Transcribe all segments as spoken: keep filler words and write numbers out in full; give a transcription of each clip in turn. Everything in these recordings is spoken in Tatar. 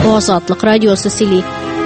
Азатлык радиосы сөйли.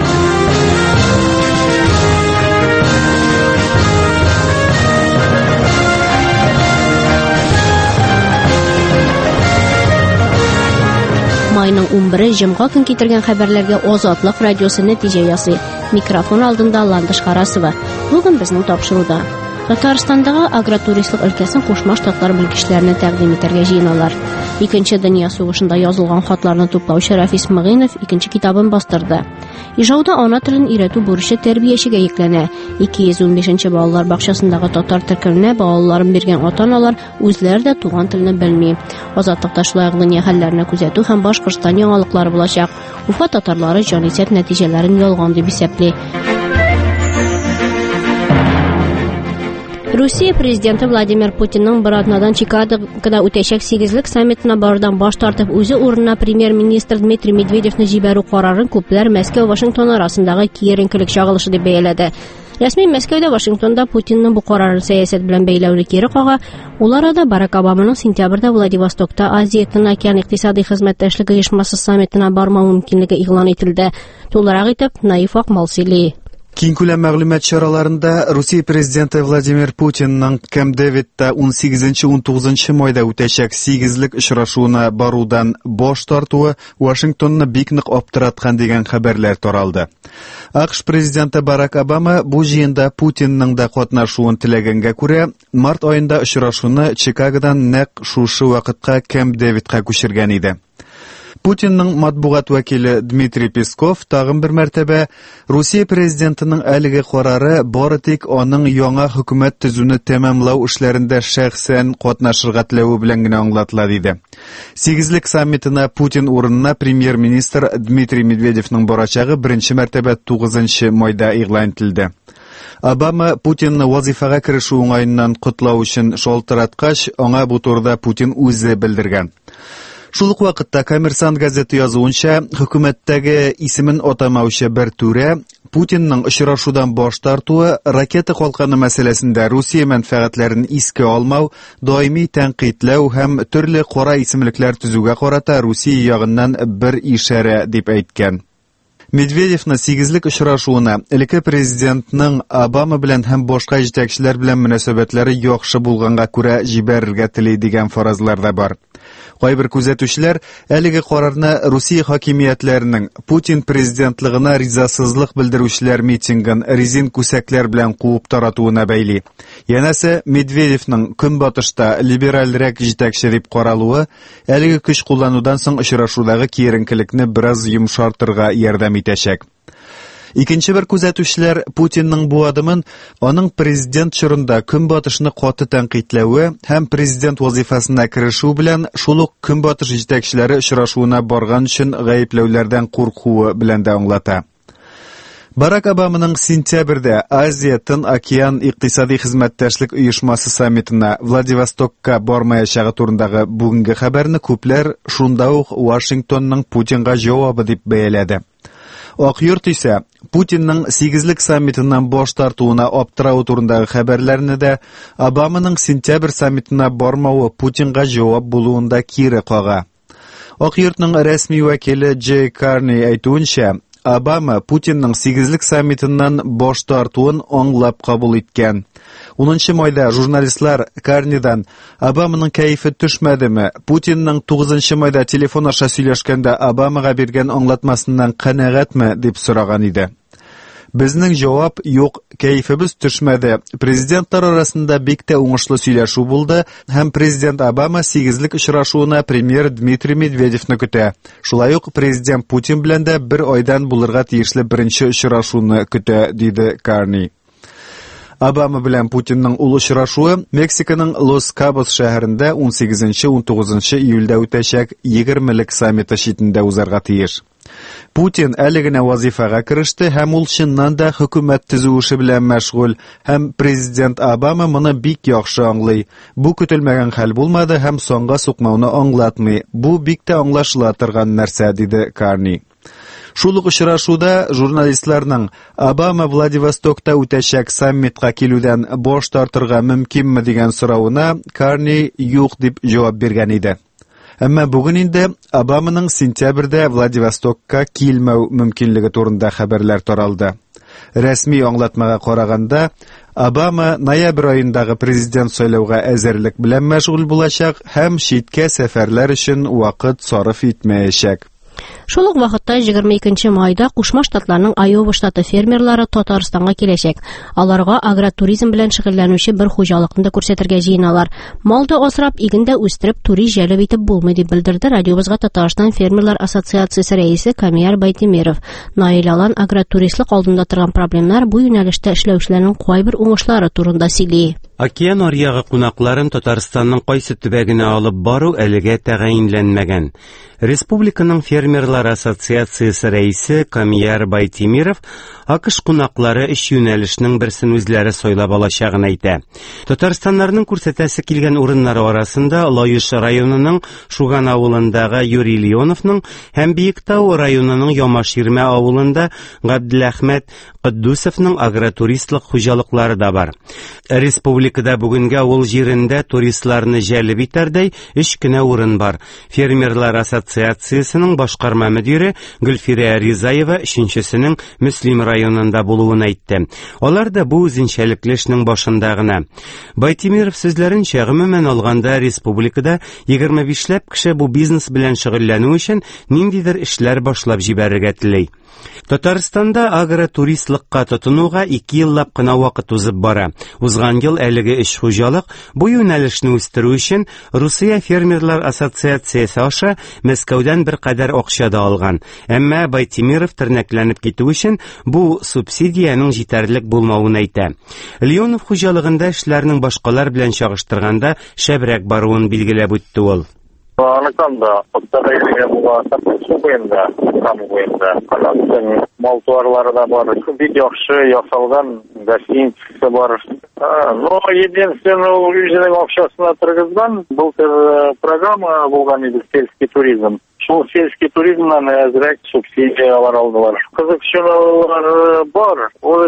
Майның он бире җомга көн китергән хәбәрләргә Азатлык радиосы нәтиҗә ясый. Микрофон алдында Ландыш Карасова. Бүген безнең тапшыруда Татарстандагы агротуристлык өлкәсен Кушма Штатлар белгечләренә тәкъдим итәргә җыеналар. Икенче дөнья сугышында язылган хатларны туплаучы Рафис Мөгинов икенче китабын бастырды. Ижауда ана телен өйрәтү бурычы тәрбиячегә йөкләнә. ике йөз ун бишенче балалар бакчасындагы татар төркеменә балаларын биргән ата-аналар үзләре дә туган телне белми. Азатлыкта шулай дөнья хәлләренә күзәтү һәм Башкортстан яңалыклары булачак. Уфа татарлары җанисәп нәтиҗәләрен ялган дип исәпли. Россия президенты Владимир Путинның Бороднадан Чикагода үтәчәк сигезлек саммитына барудан баш тартып, үзе урынына премьер-министр Дмитрий Медведевны җибәрү карарын күпләр Мәскәү-Вашингтон арасындагы киеренкелек чагылышы дип бәяләде. Рәсми Мәскәүдә Вашингтонда Путинның бу карарын сәясәт белән бәйләүне кире кага, ул арада Барак Обаманың сентябрьдә Владивостокта Азия Тын океан икътисади хезмәттәшлек оешмасы саммитына бармау мөмкинлеге игълан ителде. Тулырак итеп Наиф Акмал сөйли. Киң күләм мәгълүмат чараларында Россия президенты Владимир Путинның Кэмп-Дэвидта он сигезенче - он тугызынчы майда үтәчәк сигезлек очрашуына барудан баш тартуы Вашингтонны бик нык аптыраткан дигән хәбәрләр таралды. АКШ президенты Барак Обама бу җыенда Путинның да катнашуын теләгәнгә күрә, март аенда очрашуны Чикагодан нәкъ шушы вакытка Кэмп-Дэвидка күчергән иде. Путинның матбугат вәкиле Дмитрий Песков тагын бер мәртәбә Россия президентының әлеге карары бары тик аның яңа хөкүмәт төзүне тәмамлау эшләрендә шәхсән катнашырга теләве белән генә аңлатыла диде. Сигезлек саммитына Путин урынына премьер-министр Дмитрий Медведевның барачагы беренче мәртәбә тугызынчы майда игълан ителде. Обама Путинны вазифага керешү уңаеннан котлау өчен шалтыраткач, аңа бу турыда Путин үзе белдергән. Шул ук вакытта Коммерсант газеты язуынча, хөкүмәттәге исемен атамаучы бер түрә Путинның очрашудан баш тартуы ракета калканы мәсьәләсендә Россия мәнфәгатьләрен искә алмау, даими тәнкыйтьләү һәм төрле кара исемлекләр төзүгә карата Россия ягыннан бер ишарә дип әйткән. Медведевны сигезлек очрашуына элекке президентның Обама белән һәм башка җитәкчеләр белән мөнәсәбәтләре яхшы булганга күрә җибәрергә тели дигән фаразлар да бар. Кайбер күзәтүчеләр әлеге карарны Россия хакимиятләренең Путин президентлыгына ризасызлык белдерүчеләр митингын резин күсәкләр белән куып таратуына бәйли. Янәсе Медведевның көнбатышта либеральрәк җитәкче дип каралуы әлеге көч кулланудан соң очрашудагы киеренкелекне бераз йомшартырга ярдәм итәчәк. Икенче бер күзәтүчеләр Путинның бу адымын аның президент чорында көнбатышны каты тәнкыйтьләве һәм президент вазифасына керешү белән шул ук көнбатыш җитәкчеләре очрашуына барган өчен гаепләүләрдән куркуы белән дә аңлата. Барак Обаманың сентябрьдә Азия Тын океан икътисади хезмәттәшлек оешмасы саммитына Владивостокка бармаячагы турындагы бүгенге хәбәрне күпләр шунда ук Вашингтонның Путинга җавабы дип бәяләде. Ак йорт исә Путинның сигезлек саммитыннан баш тартуына аптырау турындагы хәбәрләрне дә Обаманың сентябрь саммитына бармавы Путинга җавап булуында кире кага. Ак йортның рәсми вәкиле Джей Карни әйтүенчә, Обама Путинның сигезлек саммитыннан баш тартуын аңлап кабул иткән. унынчы майда журналистлар Карнидан Обаманың кәефе төшмәдеме, Путинның тугызынчы майда телефон аша сөйләшкәндә Обамага биргән аңлатмасыннан канәгатьме дип сораган иде. Безнең җавап юк, кәефебез төшмәде. Президентлар арасында бик тә уңышлы сөйләшү булды һәм президент Обама сигезлек очрашуына премьер Дмитрий Медведевны көтә. Шулай ук президент Путин белән дә бер айдан булырга тиешле беренче очрашуны көтә, диде Карни. Обама белән Путинның ул очрашуы Мексиканың Лос-Кабос шәһәрендә он сигезенче - он тугызынчы июльдә үтәчәк егермелек саммиты читендә узарга тиеш. Путин әле генә вазифага кереште һәм ул чыннан да хөкүмәт төзү эше белән мәшгуль һәм президент Обама моны бик яхшы аңлый. Бу көтелмәгән хәл булмады һәм соңга сукмауны аңлатмый. Бу бик тә аңлашыла торган нәрсә, диде Карни. Шул ук очрашуда журналистларның Обама Владивостокта үтәчәк саммитка килүдән баш тартырга мөмкинме дигән соравына Карни юк дип җавап биргән иде. Әмма бүген инде Обаманың сентябрьдә Владивостокка килмәү мөмкинлеге турында хәбәрләр таралды. Рәсми аңлатмага караганда, Обама ноябрь аендагы президент сайлауга әзерлек белән мәшгуль булачак һәм читкә сәфәрләр өчен вакыт сарыф итмәячәк. Шул ук вакытта егерме икенче майда Кушма Штатларның Айова штаты фермерлары Татарстанга киләчәк. Аларга агротуризм белән шөгыльләнүче бер хуҗалыкны да күрсәтергә җыеналар. Малды асрап, игендә үстереп, турист җәлеп итеп булмый дип белдерде радиобызга Татарстан фермерлар ассоциациясе рәисе Камияр Байтимиров. Наил Алан агротуристлык алдында торган проблемнар бу юнәлештә эшләүчеләрнең кайбер уңышлары турында сөйли. Океан аръягы кунакларын Татарстанның кайсы төбәгенә алып бару әлегә тәгаенләнмәгән. Республиканың фермерлар ассоциациясе рәисе Камияр Байтимиров АКШ кунаклары эш юнәлешнең берсен үзләре сайлап алачагын әйтә. Татарстаннарның күрсәтәсе килгән урыннары арасында Лаеш районының Шуган авылындагы Юрий Леоновның һәм Биектау районының Ямаширмә авылында Габделәхмәт Кыддусовның агротуристлык хуҗалыклары да бар. Республикада бүгенгә авыл җирендә туристларны җәлеп итәрдәй өч кенә урын бар. Фермерлар ассоциациясенең башкарма мөдире Гөлфирә Ризаева өченчесенең Мөслим районында булуын әйтте. Алар да бу үзенчәлекле эшнең башында гына. Байтимиров сүзләренчә, гомумән алганда республикада егерме бишләп кеше бу бизнес белән шөгыльләнү өчен ниндидер эшләр башлап җибәрергә теләй. Татарстанда агротуристлыкка тотынуга ике еллап кына вакыт узып бара. Узган ел әлеге эш хуҗалык бу юнәлешне үстерү өчен Русия фермерлар ассоциациясе аша Мәскәүдән бер кадәр акча да алган. Әмма Байтимиров тернәкләнеп китү өчен бу субсидияның җитәрлек булмавын әйтә. Леонов хуҗалыгында эшләрнең башкалар белән чагыштырганда шәбрәк баруын билгеләп үтте ул. Аныканда, оттарайга була, су буенда, там буенда, канатын мал туарлары да бар. Бик яхшы ясалган гостиница бар. Но единственное, үзенең акчасына торгызган былтыр программа булган иде, сельский туризм. Шул сельский туризмнан әзрәк субсидиялар алдылар. Кызыкчылыклар бар. Ул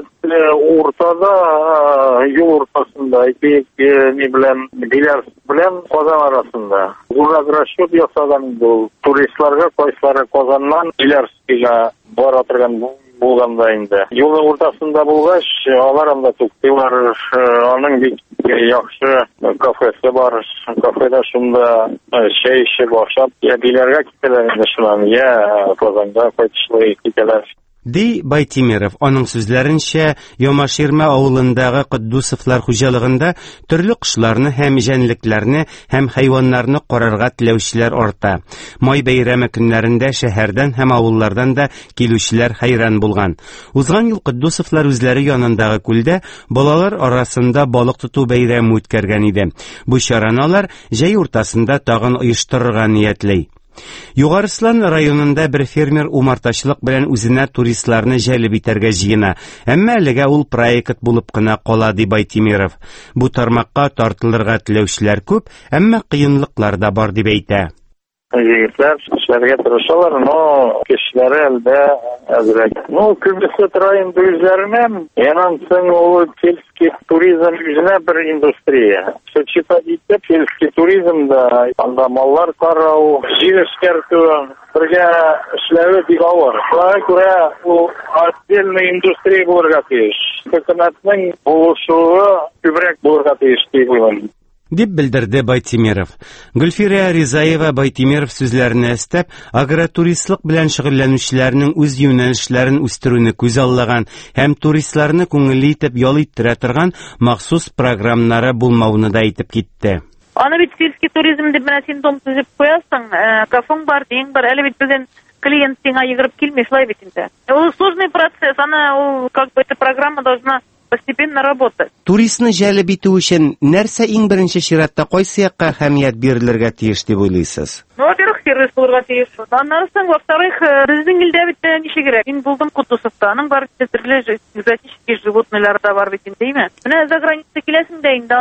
уртада, юл уртасында, ике не белән, Белярск белән Казан арасында. Зур расчет ясаган бу туристларга кайсылары Казаннан Белярскига бара торган булганда инде. Юл уртасында булгач, алар анда туктыйлар, аның бик яхшы кафесы бар. Кафеда шунда чәй эчеп ашап, я Белярга китәләр инде шуннан, я Казанга кайтышлый китәләр. Ди Байтимиров, аның сүзләренчә, Ямаширмә авылындагы Кыддусовлар хуҗалыгында төрле кошларны һәм җәнлекләрне һәм хайваннарны карарга теләүчеләр арта. Май бәйрәме көннәрендә шәһәрдән һәм авыллардан да килүчеләр хайран булган. Узган ел Кыддусовлар үзләре янындагы күлдә балалар арасында балык тоту бәйрәме үткәргән иде. Бу чараны алар җәй уртасында тагын оештырырга ниятлый. Югарыслан районында бер фермер умартачылык белән үзенә туристларны җәлеп итәргә җыена. Әмма әлегә ул проект булып кына кала, ди Байтимиров. Бу тармакка тартылырга теләүчеләр күп, әмма кыенлыклар да бар дип әйтә. Егетләр эшләргә тырышалар, но кешеләре әлдә әзрәк. Ну, күбесе траен үзләреннән, яннан соң ул сельский туризм үзенә бер индустрия. Сочетать итеп, сельский туризмда анда маллар карау, җир эшкәртү, бергә эшләү бик авыр. Шуңа күрә ул отдельный индустрия булырга тиеш. Хөкүмәтнең булышуы күбрәк булырга тиеш дип уйлыйм. Дип белдерде Байтимиров. Гөлфирә Ризаева Байтимиров сүзләренә өстәп, агротуристлык белән шөгыльләнүчеләрнең үз юнәлешләрен үстерүне күз аллаган һәм туристларны күңелле итеп ял иттерә торган махсус программнары булмауны да әйтеп китте. Аны бит сельский туризм дип менә син дом төзеп куясың, кафең бар, диң бар, әле бит безнең клиент сиңа йөгереп килми, шулай бит инде. Ул сложный процесс, аны ул как бы эта программа должна постепенно работать. Туристны җәлеп итү өчен нәрсә иң беренче чиратта кайсы якка әһәмият бирелергә тиеш дип уйлыйсыз? Ну, во-первых, сервис булырга тиеш. Аннан соң, во-вторых, безнең илдә бит ничегрәк. Мин булдым Кутусовта, аның бар төрле экзотический животныйлар да бар бит инде, әйме? Менә за граница киләсең дә инде, анда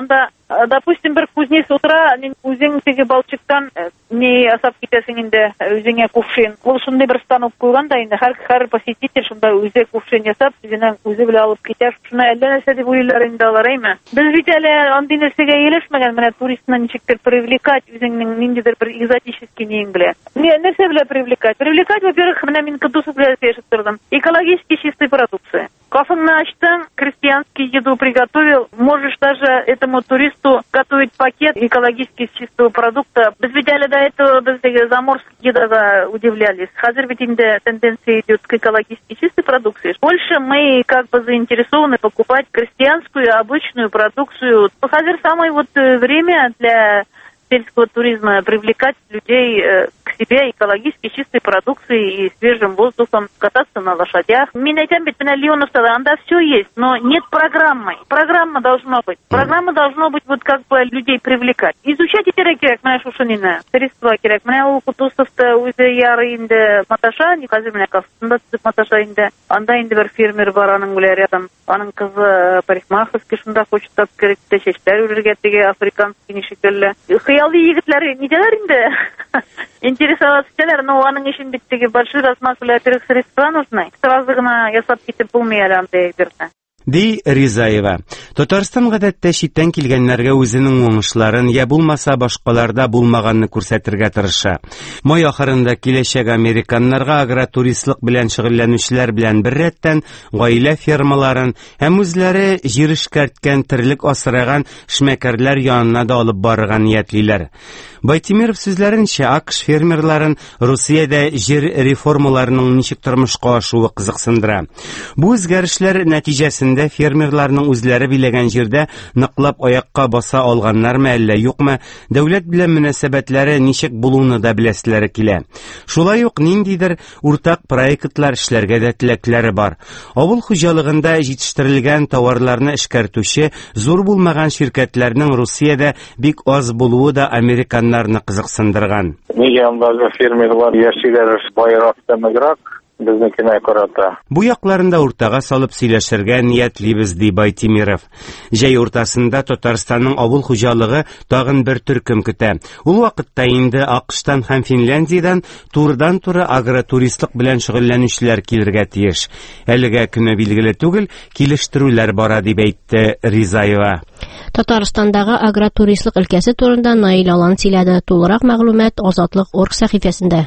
Допустим, бер кузнец утыра, үзең теге балчыктан не асап китәсең инде, үзеңә кувшин. Ул шундый бер станок куйган да инде һәр һәр посетитель шунда үзе кувшин ясап, үзенең үзе белән алып китә. Шуны әллә нәрсә дип уйлар инде алар, әйме? Без бит әле андый нәрсәгә иелешмәгән, менә туристны ничектер привлекать, үзеңнең ниндидер бер экзотический нең белән. Не, нәрсә белән привлекать? Привлекать, во-первых, менә мин Кудусов белән яшәп тордым. Экологически чистая продукция. Кафеңне ачтың, крестьянский еду приготовил, можешь даже этому туристу готовить пакет экологически чистого продукта. Без ведь до этого без заморских едага удивлялись. Хазер ведь инде тенденция идет к экологически чистой продукции. Больше мы как бы заинтересованы покупать крестьянскую, обычную продукцию. Хазер самое вот время для сельского туризма привлекать людей к себе экологически чистой продукцией и свежим воздухом, кататься на лошадях. Мен айтам бит, менә Леоновцада анда все есть, но нет программы. Программа должна быть. Программа должна быть вот как бы людей привлекать. Изучать керек керек, менә шушынины. Средства керек. Менә ул Кутусовта үзе яры инде маташа, не хәзер менә кафсында тип маташа инде. Анда инде бер фермер бар, аның белән рядом. Аның кызы парикмахерский шунда хочет так керек, чәчләр үрергә теге африканский нишекелле. Хыялы егетләр нидәләр инде? Интересоваться, но аның өчен бит теге большой размах белән средства нужны. Сразу гына ясап китеп булмый әле анда әйберне. Ди Ризаева. Татарстан гадәттә читтән килгәннәргә үзенең уңышларын я булмаса башкаларда булмаганны күрсәтергә тырыша. Май ахырында киләчәк американнарга агротуристлык белән шөгыльләнүчеләр белән бер рәттән гаилә фермаларын һәм үзләре җир эшкәрткән терлек асраган эшмәкәрләр янына да алып барырга ниятлиләр. Байтимиров сүзләренчә, АКШ фермерларын Русиядә җир реформаларының ничек тормышка ашуы кызыксындыра. Бу үзгәрешләр нәтиҗәсендә фермерларның үзләре биләгән җирдә ныклап аякка баса алганнармы әллә юкмы, дәүләт белән мөнәсәбәтләре ничек булуны да беләселәре килә. Шулай ук ниндидер уртак проектлар эшләргә дә теләкләре бар. Авыл хуҗалыгында җитештерелгән товарларны эшкәртүче зур булмаган şirketләрнең Русиядә бик аз булуы да американнарны кызыксындырган. Нигә андагы фермерлар яшиләр байрак демограф? Безнекенә карата. Бу якларында уртага салып сөйләшергә ниятлибез, ди Байтимиров. Җәй уртасында Татарстанның авыл хуҗалыгы тагын бер төркем көтә. Ул вакытта инде АКШтан һәм Финляндиядән турыдан-туры агротуристлык белән шөгыльләнүчеләр килергә тиеш. Әлегә көне билгеле түгел, килештерүләр бара, дип әйтте Ризаева. Татарстандагы агротуристлык өлкәсе турында Наил Алан сөйләде. Тулырак мәгълүмат Азатлык орг сәхифәсендә.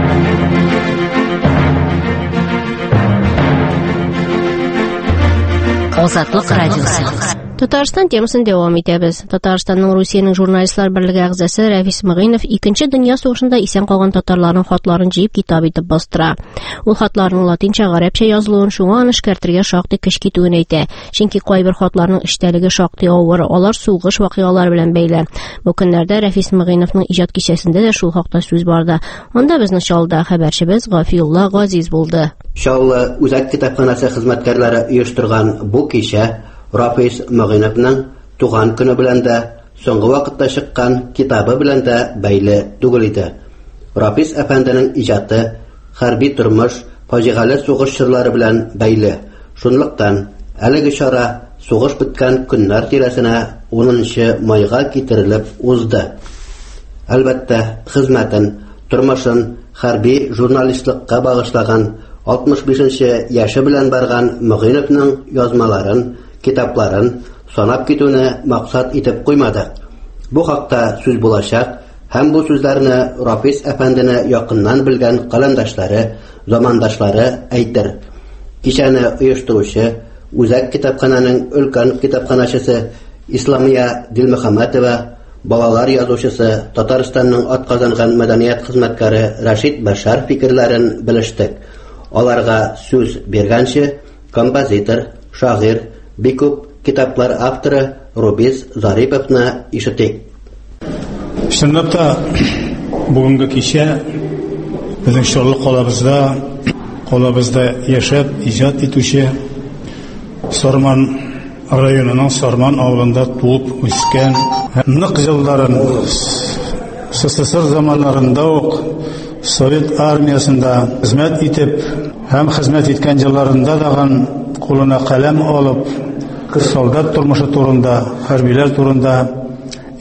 Азатлык радиосы. Татарстан темасын дәвам итәбез. Татарстанның Русиянең журналистлар берлеге әгъзасы Рәфис Мөгыйнов икенче дөнья сугышында исән калган татарларның хатларын җыеп китап итеп бастыра. Ул хатларның латинча, гарәпчә язылуын, шуңа аны эшкәртергә шактый көч китүен әйтә. Чөнки кайбер хатларның эчтәлеге шактый авыр, алар сугыш вакыйгалары белән бәйле. Бу көннәрдә Рәфис Мөгыйновның иҗат кичәсендә дә шул хакта сүз барды. Анда безне чалда хәбәрчебез Гафиулла Газиз булды. Шаулы үзәк китапханасы хезмәткәрләре оештырган бу кичә Рәфис Мөгыйновның туган көне белән дә, соңгы вакытта чыккан китабы белән дә бәйле түгел иде. Рәфис әфәнденең иҗаты хәрби тормыш, фаҗигале сугыш чорлары белән бәйле. Шунлыктан әлеге чара сугыш биткән көннәр тирәсенә унынчы майга китерелеп узды. Әлбәттә, хезмәтен, тормышын хәрби журналистлыкка багышлаган алтмыш бишенче яше белән барган Мөгыйновның язмаларын, китапларын санап китүне максат итеп куймады. Бу хакта сүз булачак һәм бу сүзләрне Рәфис әфәндене якыннан белгән каләмдашлары, замандашлары әйтер. Кичәне оештыручы, үзәк китапхананың өлкән китапханачысы Исламия Дилмөхәммәтова, балалар язучысы, Татарстанның атказанган мәдәният хезмәткәре Рашид Башар фикерләрен белештек. Аларга сүз бергәнче композитор, шагыйрь, бик күп китаплар авторы Рубиз Зариповны ишетик. Чынлап та бүгенге кичә безнең шурлык калабызда, калабызда яшәп иҗат итүче Сорман районының Сорман авылында туып үскән, нык елларын СССР заманнарында ук Совет армиясында хезмәт итеп һәм хезмәт иткән елларында дагы кулына каләм алып, солдат тормышы турында, хәрбиләр турында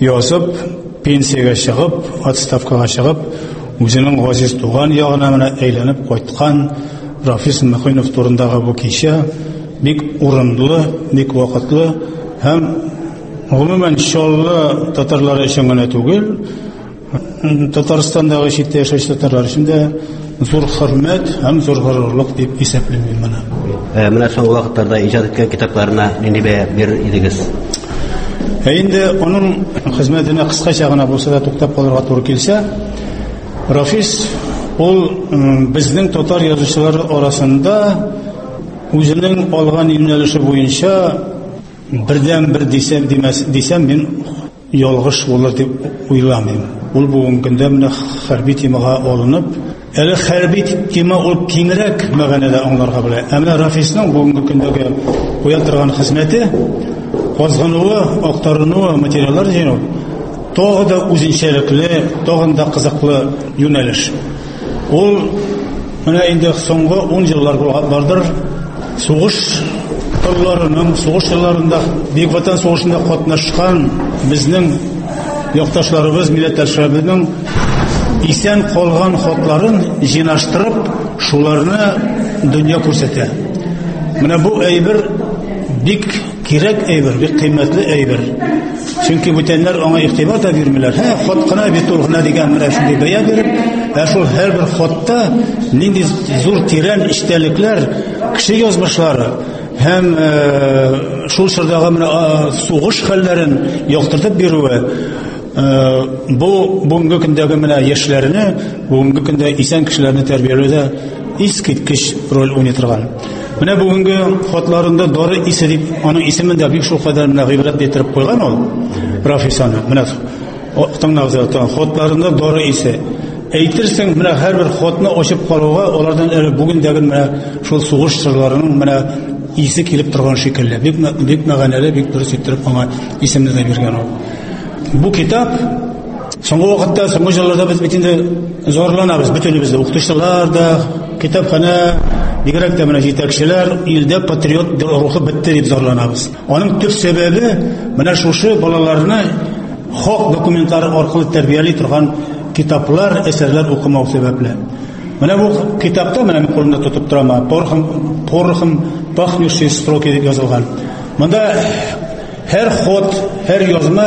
язып, пенсияга чыгып, отставкага чыгып, үзенең газиз туган ягына менә әйләнеп кайткан Рафис Мөхинов турындагы бу кичә бик урынлы, бик вакытлы һәм гомумән чаллы татарлар өчен генә түгел, Татарстандагы читтә яшәүче татарлар өчен дә зур хөрмәт һәм зур горурлык дип исәплим моны. Менә соңгы вакытларда иҗат иткән китапларына нинди бәя бер идегез? Инде аның хезмәтенә кыскача гына булса да туктап калырга туры килсә, Рафис ул безнең татар язучылары арасында үзенең алган юнәлеше буенча бердән бер дисәм димәс дисәм мин ялгыш булыр дип уйламыйм. Ул бүгенге көндә менә хәрби темага алынып, әле хәрби тема ул киңрәк мәгънәдә аңларга белә. Ә менә Рафисның бүгенге көндәге куя торган хезмәте, казгынуы, актарынуы, материаллар җыйнау тагы да үзенчәлекле, тагы да кызыклы юнәлеш. Ул менә инде соңгы ун еллар бардыр сугыш тылларының, сугыш елларында Бөек Ватан сугышында катнашкан безнең якташларыбыз, милләттәшләребезнең исән калган хатларын җыйнаштырып, шуларны дөнья күрсәтә. Менә бу әйбер бик кирәк әйбер, бик кыйммәтле әйбер. Чөнки бүтәннәр аңа игътибар да бирмиләр. Һә, хат кына бит ул гына дигән менә шундый бәя биреп, ә шул һәрбер хатта нинди зур тирән эчтәлекләр, кеше язмышлары һәм шул чордагы менә сугыш хәлләрен яктыртып бирүе бу бүгенге көндәге менә яшьләрне, бүгенге көндә исән кешеләрне тәрбияләүдә искиткеч роль уйный торган. Менә бүгенге хатларында дары исе дип, аның исемен дә бик шул кадәр менә гыйбрәт итеп куйган ул Рафисаны. Менә тыңлагыз, хатларында дары исе. Әйтерсең, менә һәрбер хатны ачып карауга, алардан бүгендәге менә шул сугыш чорларының менә исе килеп торган шикелле. Бик бик мәгънәле, бик дөрес итеп аңа исемне дә биргән ул. Бу китап соңгы вакытта, соңгы елларда без бит инде зарланабыз, бөтенебез дә, укытучылар да, китапхана, бигрәк тә менә җитәкчеләр, илдә патриот рухы бетте дип зарланабыз. Аның төп сәбәбе менә шушы балаларны хак документлары аркылы тәрбияли торган китаплар, әсәрләр укымау сәбәпле. Менә бу китапта менә мин кулымда тотып торам, порхым, порхым, пахнущие строки дип язылган. Монда һәр хат, һәр язма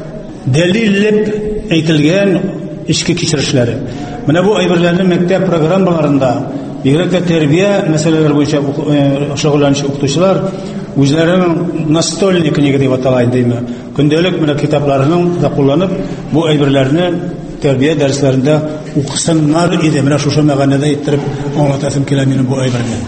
дәлилләп әйтелгән ички кичерешләре. Менә бу әйберләрне мәктәп программаларында, бигрәк тә тәрбия мәсьәләләре буенча шөгыльләнүче укытучылар үзләренең настольный книга дип атала инде. Көндәлек менә китапларының да кулланып, бу әйберләрне тәрбия дәресләрендә укысыннар иде. Менә шушы мәгънәдә иттереп аңлатасым килә минем бу әйберне.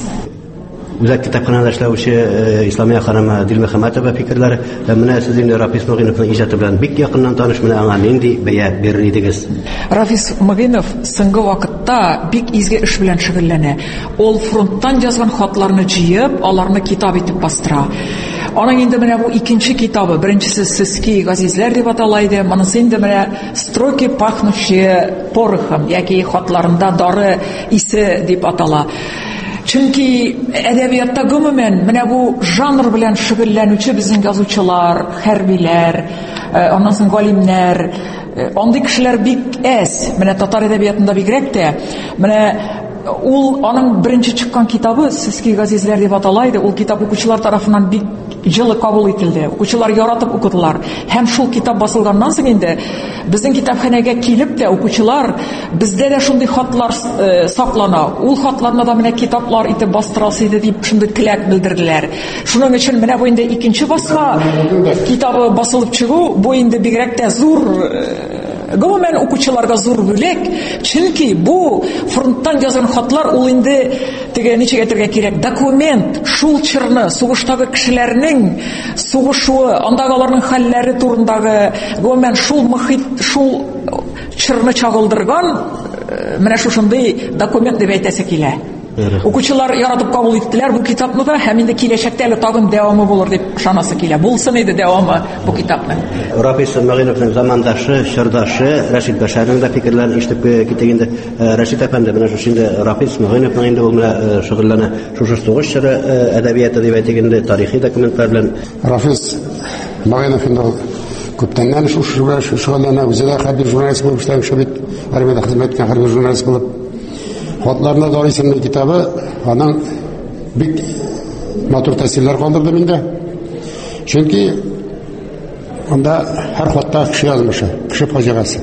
Үзәк китапханада эшләүче Исламия ханым Дилмә Хәмәтова фикерләре, менә сез инде Рафис Мөгиновның иҗаты белән бик якыннан таныш, менә аңа нинди бәя бирер идегез? Рафис Мөгинов соңгы вакытта бик изге эш белән шөгыльләнә. Ул фронттан язган хатларны җыеп, аларны китап итеп бастыра. Аның инде менә бу икенче китабы, беренчесе Сески газизләр дип атала иде, монысы инде менә строки пахнущие порохом, яки хатларында дары исе дип атала. Чөнки әдәбиятта гомумән менә бу жанр белән шөгыльләнүче безнең язучылар, хәрбиләр, аннан соң галимнәр, андый кешеләр бик әз. Менә татар әдәбиятында бигрәк тә менә ул аның беренче чыккан китабы Сески газизләр дип атала иде. Ул китап укучылар тарафыннан бик җылы кабул ителде. Укучылар яратып укыдылар. Һәм шул китап басылганнан соң инде безнең китапханәгә килеп тә укучылар, бездә дә шундый хатлар саклана. Ул хатларны да менә китаплар итеп бастырасы иде дип шундый теләк белдерделәр. Шуның өчен менә бу инде икенче басма китабы басылып чыгу, бу инде бигрәк тә зур гомумән укучыларга зур бүләк. Чөнки бу фронттан язган хатлар ул инде теге ничек әйтергә кирәк, документ, шул чорны, сугыштагы кешеләрнең сугышуы, андагы аларның хәлләре турындагы гомумән шул мөхит, шул чорны чагылдырган менә шушындый документ дип әйтәсе килә. Укучылар яратып кабул иттеләр бу китапны да, һәм инде киләчәктә әле тагын дәвамы булыр дип ышанасы килә. Булсын иде дәвамы бу китапның. Рафис Мөгиновның замандашы, чордашы Рәшит Бәшәрнең дә фикерләрен ишетеп китәк инде. Рәшит әфәнде, менә шушы инде Рафис Мөгиновның инде ул менә шөгыльләнә шушы сугыш чоры әдәбияты дип әйтик инде, тарихи документлар белән. Рафис Мөгинов инде күптәннән шөгыльләнә, үзе дә хәрби журналист булып эшләүче бит, армиядә хезмәт иткән хәрби журналист булып. Хатларына Дары исемле китабы, аның бик матур тәэсирләр калдырды миндә. Чөнки анда һәр хатта кеше язмышы, кеше фаҗигасы.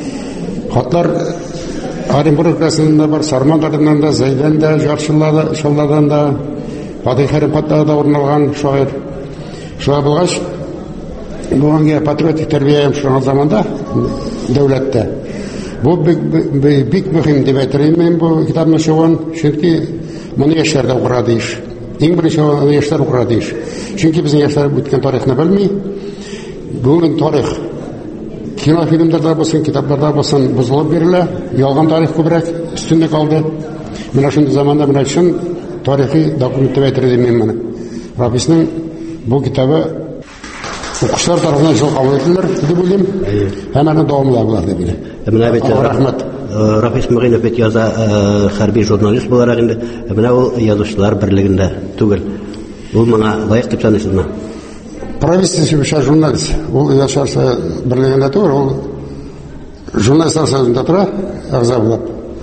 Хатлар Оренбург өлкәсендә бар, Сармандардан да, Зәйдән дә, Жаршыллада, Шалладан да, Фатих Хәрипатта да урналган шагыйрь. Шулай булгач, бу аңа патриотик тәрбия ямшырган заманда дәүләттә. Бу бик бик мөһим дип әйтәм мин бу китапны чыган, чөнки моны яшьләр дә укыра диш. Иң беренче яшьләр укыра диш. Чөнки безнең яшьләр үткән тарихны белми. Бүген тарих кинофильмларда булсын, китапларда булсын бузылып бирелә. Ялган тарих күбрәк өстенлек алды. Менә шундый заманда менә өчен тарихи документ дип әйтәм мин моны. Рафисның бу китабы укучылар тарафынан җыл кабул ителәр дип уйлыйм. Һәм аны дәвамлаулар дип уйлыйм. Менә бит рәхмәт. Рафис Мөгинов бит яза хәрби журналист буларак инде. Менә ул язучылар берлегендә түгел. Ул моңа лаек дип саныйсызмы? Правительство журналист. Ул яшәр берлегендә түгел, ул журналистлар союзында тора, әгъза булып.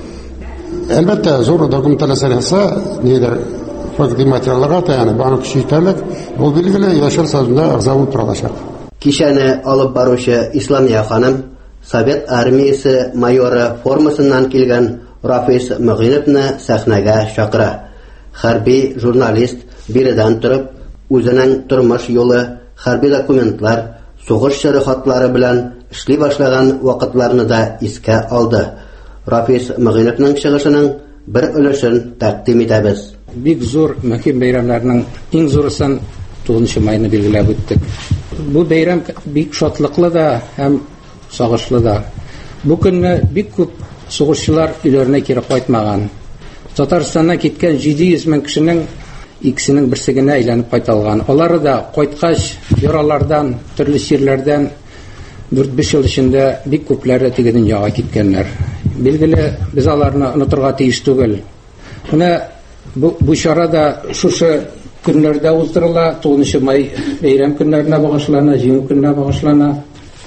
Әлбәттә, зур документаль сәхнәсе нидер факти материалларга таянып, аны кичитәлек, ул билгеле яшәр союзында әгъза булып торачак. Кичәне алып баручы Исламия ханым Совет армиясе майоры формасыннан килгән Рафис Мөгиновны сәхнәгә чакыра. Хәрби журналист биредән торып, үзенең тормыш юлы, хәрби документлар, сугыш шәрехатлары белән эшли башлаган вакытларны да искә алды. Рафис Мөгиновның чыгышының бер өлешен тәкъдим итәбез. Бик зур мөһим бәйрәмнәрнең иң зурысын тугызынчы майны билгеләп үттек. Бу бәйрәм бик шатлыклы да һәм сагышлы да. Бу көнне бик күп сугышчылар өйләренә кире кайтмаган. Татарстаннан киткән җиде йөз мең кешенең икесенең берсе генә әйләнеп кайталган. Алары да кайткач яралардан, төрле җирләрдән дүрт-биш ел эчендә бик күпләре теге дөньяга киткәннәр. Билгеле, без аларны онытырга тиеш түгел. Менә бу бу чара да шушы көннәрдә уздырыла, тугызынчы май бәйрәм көннәренә багышлана, җиңү көненә багышлана.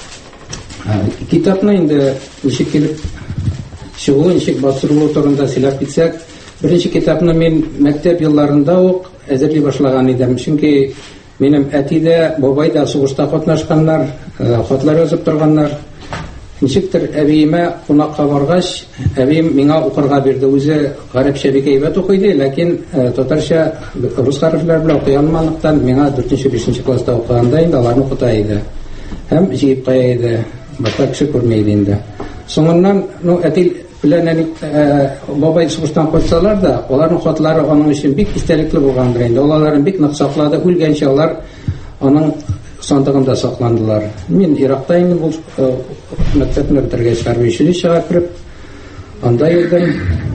Китапны инде ничек килеп чыгуы, ничек басылуы турында сөйләп китсәк, беренче китапны мин мәктәп елларында ук әзерли башлаган идем. Чөнки минем әти дә, бабай да сугышта катнашканнар, хатлар язып торганнар. Ничектер әбиемә кунакка баргач, әбием миңа укырга бирде. Үзе гарәпчә бик әйбәт укыйды, ләкин татарча, рус хәрефләр белән укый алмаганлыктан миңа дүртенче-бишенче класста укыганда инде аларны укыта иде. Һәм җыеп кая иде. Башка кеше күрмәйде инде. Соңыннан, ну, әти белән бабай сугыштан кайтсалар да, аларның хатлары аның өчен бик истәлекле булгандыр инде. Аларны бик нык саклады, үлгәнчә алар аның сандыгында сакландылар. Мин Иракта инде бу мәктәпне бетергәч, хәрби училищега кирип, анда идем.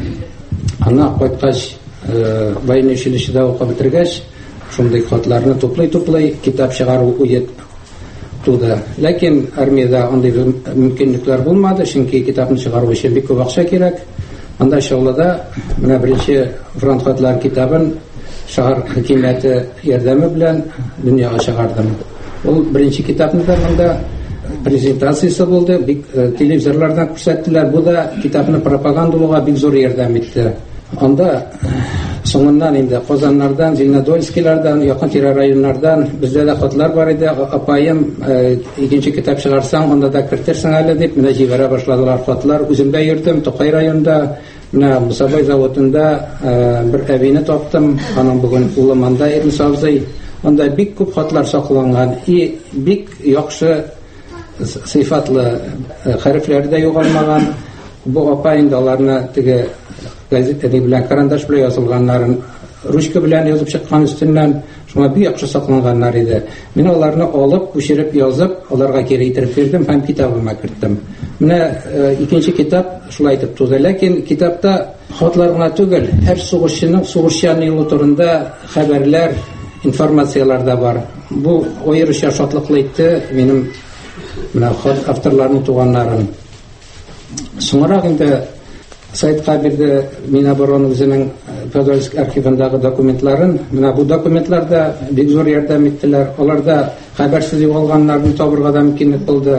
Ана кайткач, военный училищеда укып бетергәч, шундый хатларны туплый-туплый китап чыгару ует туды. Ләкин армиядә андый мөмкинлекләр булмады, чөнки китапны чыгару өчен бик күп акча кирәк. Анда Шаулада менә беренче фронт хатлар китабын шәһәр хакимияте ярдәме белән дөньяга чыгардым. Ул беренче китапны да монда презентациясе булды, бик телевизорлардан күрсәттеләр. Бу да китапны пропагандалауга бик зур ярдәм итте. Анда соңыннан инде Казаннардан, Зеленодольскилардан, якын тирә районнардан бездә дә хатлар бар иде. Апаем, икенче китап чыгарсаң, анда да кертерсең әле дип, менә җибәрә башладылар хатлар. Үзем дә йөрдем Токай районында, менә Мусабай заводында бер әбине таптым. Аның бүген улы манда Ирмис абзый. Анда бик күп хатлар сакланган. И бик яхшы сыйфатлы хәрефләр дә югалмаган. Бу апа инде аларны теге газета белән, карандаш белән язылганнарын ручка белән язып чыккан өстеннән, шуңа бик яхшы сакланганнар иде. Мин аларны алып, күчереп язып, аларга кире итеп бирдем һәм китабыма керттем. Менә икенче китап шулай итеп туды. Ләкин китапта хатлар гына түгел, һәр сугышчының сугышчан юлы турында хәбәрләр, информациялар да бар. Бу аеруча шатлыклы итте минем менә хат авторларның туганнарын. Соңрак инде сайтка бирде Минобороны үзенең Подольск архивындагы документларын. Менә бу документларда бик зур ярдәм иттеләр. Аларда хәбәрсез югалганнарны табырга да мөмкинлек булды.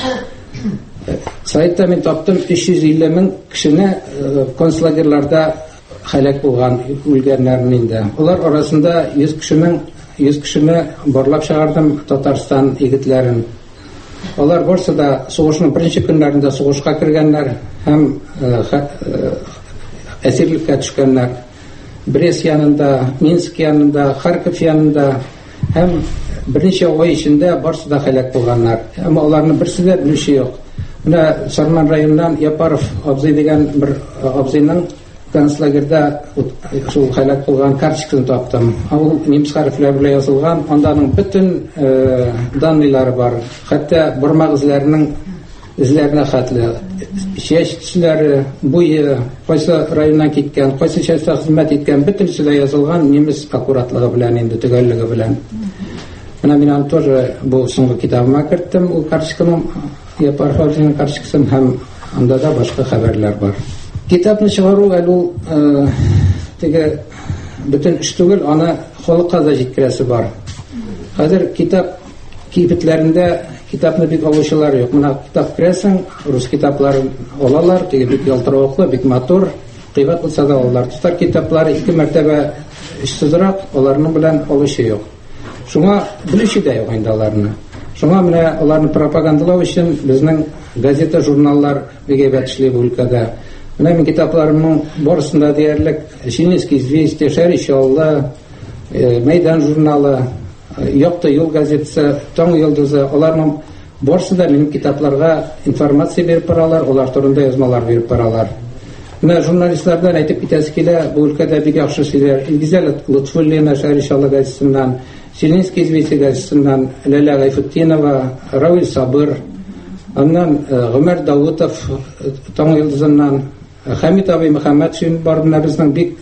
Сайтта мин таптым өч йөз илле мең кешене концлагерларда хәлак булган, үлгәннәрне инде. Алар арасында йөз кешенең йөз кешене барлап чыгардым, Татарстан егетләрен. Алар барсы да сугышның беренче көннәрендә сугышка кергәннәр һәм әсирлеккә төшкәннәр. Брест янында, Минск янында, Харьков янында һәм берничә ай эчендә барсы да хәлак булганнар. Әмма аларны берсе дә белүче юк. Менә Сарман районыннан Япаров абзый дигән бер абзыйның концлагерда шул хәлак булган карточкасын таптым. Ул немец хәрефләре белән язылган, анданың бөтен данныйлары бар. Хәтта бармак эзләренең эзләренә хәтле. Чәч төсләре, буе, кайсы районнан киткән, кайсы чәчтә хезмәт иткән, бөтенсе дә язылган немец аккуратлыгы белән, инде төгәллеге белән. Менә мин аны тоже бу соңгы китабыма керттем, ул карточканың Япаров абзыйның карточкасын, һәм анда да башка хәбәрләр бар. Китапны чыгару әле теге бөтен эш түгел, аны халыкка да җиткерәсе бар. Хәзер китап кибетләрендә китапны бик алучылар юк. Менә китап керәсең, рус китапларын алалар, теге бик ялтыравыклы, бик матур, кыйбат булса да алалар. Татар китаплары ике мәртәбә эшсезрак, аларның белән алучы юк. Шуңа белүче дә юк инде аларны. Шуңа менә аларны пропагандалау өчен безнең газета, журналлар бик әйбәт эшли бу өлкәдә. Менә мин китапларымның барысында диярлек Шинельский известия, Шәриш Алла, Мәйдан журналы, Якты юл газетасы, Таң йолдызы, аларның барысы да минем китапларга информация биреп баралар, алар турында язмалар биреп баралар. Менә журналистлардан әйтеп китәсе килә, бу өлкәдә бик яхшы эшләр. Илгизәл Лутфуллина Шәриш Алла газетасыннан, Шинельский известия газетасыннан, Ләлә Гайфутдинова, Равил Сабыр, аннан Гомәр Давутов Таң йолдызыннан, Хәмит абый Мөхәммәтшин бар, менә безнең бик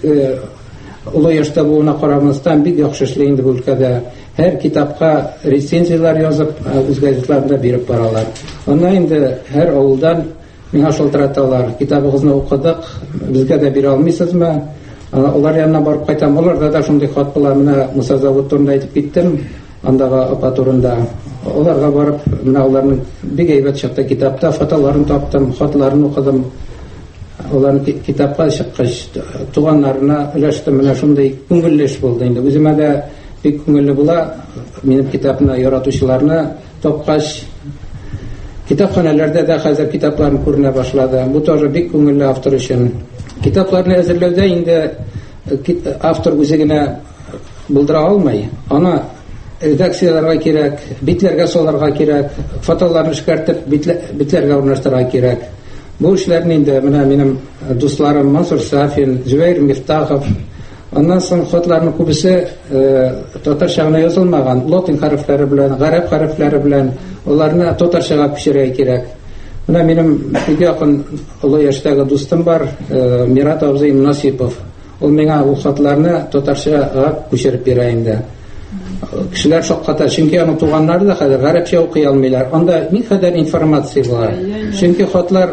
улы яшьтә булуына карамастан бик яхшы эшли инде бу өлкәдә. Һәр китапка рецензиялар язып, үз газетларында биреп баралар. Аннан инде һәр авылдан миңа шалтыраталар. Китабыгызны укыдык, безгә дә бирә алмыйсызмы? Алар янына барып кайтам. Аларда да шундый хат була. Менә Муса завод турында әйтеп киттем, андагы апа турында. Аларга барып, менә аларның бик әйбәт чыкты китапта, фотоларын таптым, хатларын укыдым. Аларны китапка чыккач, туганнарына өләштем. Менә шундый күңелле эш булды инде. Үземә дә бик күңелле була. Минем китапны яратучыларны тапкач, китапханәләрдә дә хәзер китапларын күренә башлады. Бу тоже бик күңелле автор өчен. Китапларны әзерләүдә инде автор үзе генә булдыра алмый. Аны редакцияларга кирәк, битләргә салырга кирәк, фотоларны эшкәртеп битләргә урнаштырырга кирәк. Бу эшләрне инде менә минем дусларым Мансур Сафин, Зөбәйр Мифтахов, аннан соң хатларның күбесе татарча гына язылмаган, латин хәрефләре белән, гарәп хәрефләре белән, аларны татарчага күчерергә кирәк. Менә минем бик якын олы яшьтәге дустым бар, Мират абзый Насипов. Ул миңа бу хатларны татарчага күчереп бирә инде. Кешеләр шакката, чөнки аның туганнары да хәзер гарәпчә укый алмыйлар. Анда никадәр информация бар. Чөнки хатлар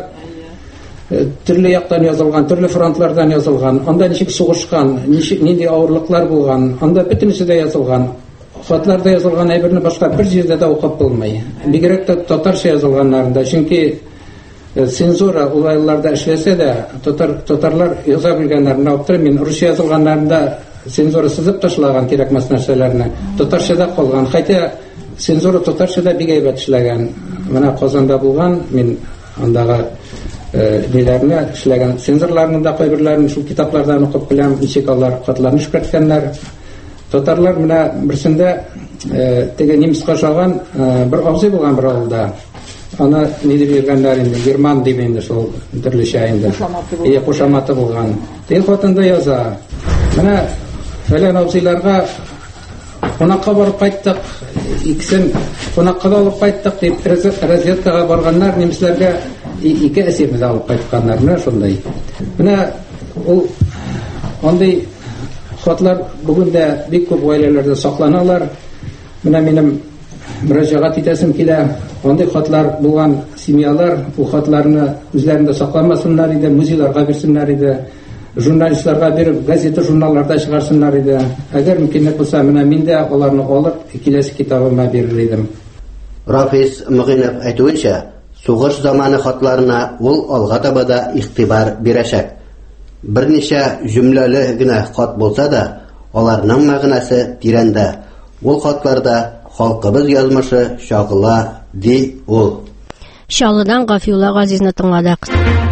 төрле яктан язылган, төрле фронтлардан язылган, анда ничек сугышкан, ничек нинди авырлыклар булган, анда бөтенесе дә язылган. Хатларда язылган әйберне башка бер җирдә дә укып булмый. Бигрәк тә татарча язылганнарында, чөнки цензура улайларда эшләсә дә, татар татарлар яза белгәннәрне аптырып, мин русча язылганнарында цензура сызып ташлаган кирәкмәс нәрсәләрне, татарчада калган. Хәтта цензура татарчада бик әйбәт эшләгән. Менә Казанда булган, мин андагы ниләрне эшләгән цензурларны да кайберләрен шул китаплардан укып беләм, ничек алар хатларны эшкәрткәннәр. Татарлар менә берсендә теге немецка ошаган бер абзый булган бер авылда. Аны ни дип йөргәннәр инде, Герман дип инде шул төрлечә инде. Ие кушаматы булган. Теге хатында яза. Менә фәлән абзыйларга кунакка барып кайттык, икесен кунакка алып кайттык дип разведкага барганнар, немецләргә ике әсирне алып кайтканнар. Менә шундай. Менә ул андый хатлар бүген дә бик күп гаиләләрдә сакланалар. Менә минем мөрәҗәгать итәсем килә. Андый хатлар булган семьялар бу хатларны үзләрендә сакламасыннар иде, музейларга бирсеннәр иде, журналистларга биреп, газета, журналларда чыгарсыннар иде. Әгәр мөмкинлек булса, менә мин дә аларны алып, киләсе китабыма бирер идем. Рафис Мөгинов әйтүенчә, сугыш заманы хатларына ул алга таба да игътибар бирәчәк. Берничә җөмләле генә хат булса да, аларның мәгънәсе тирәндә. Ул хатларда халкыбыз язмышы чагыла, ди ул. Шалыдан Гафиулла Газизны тыңладык.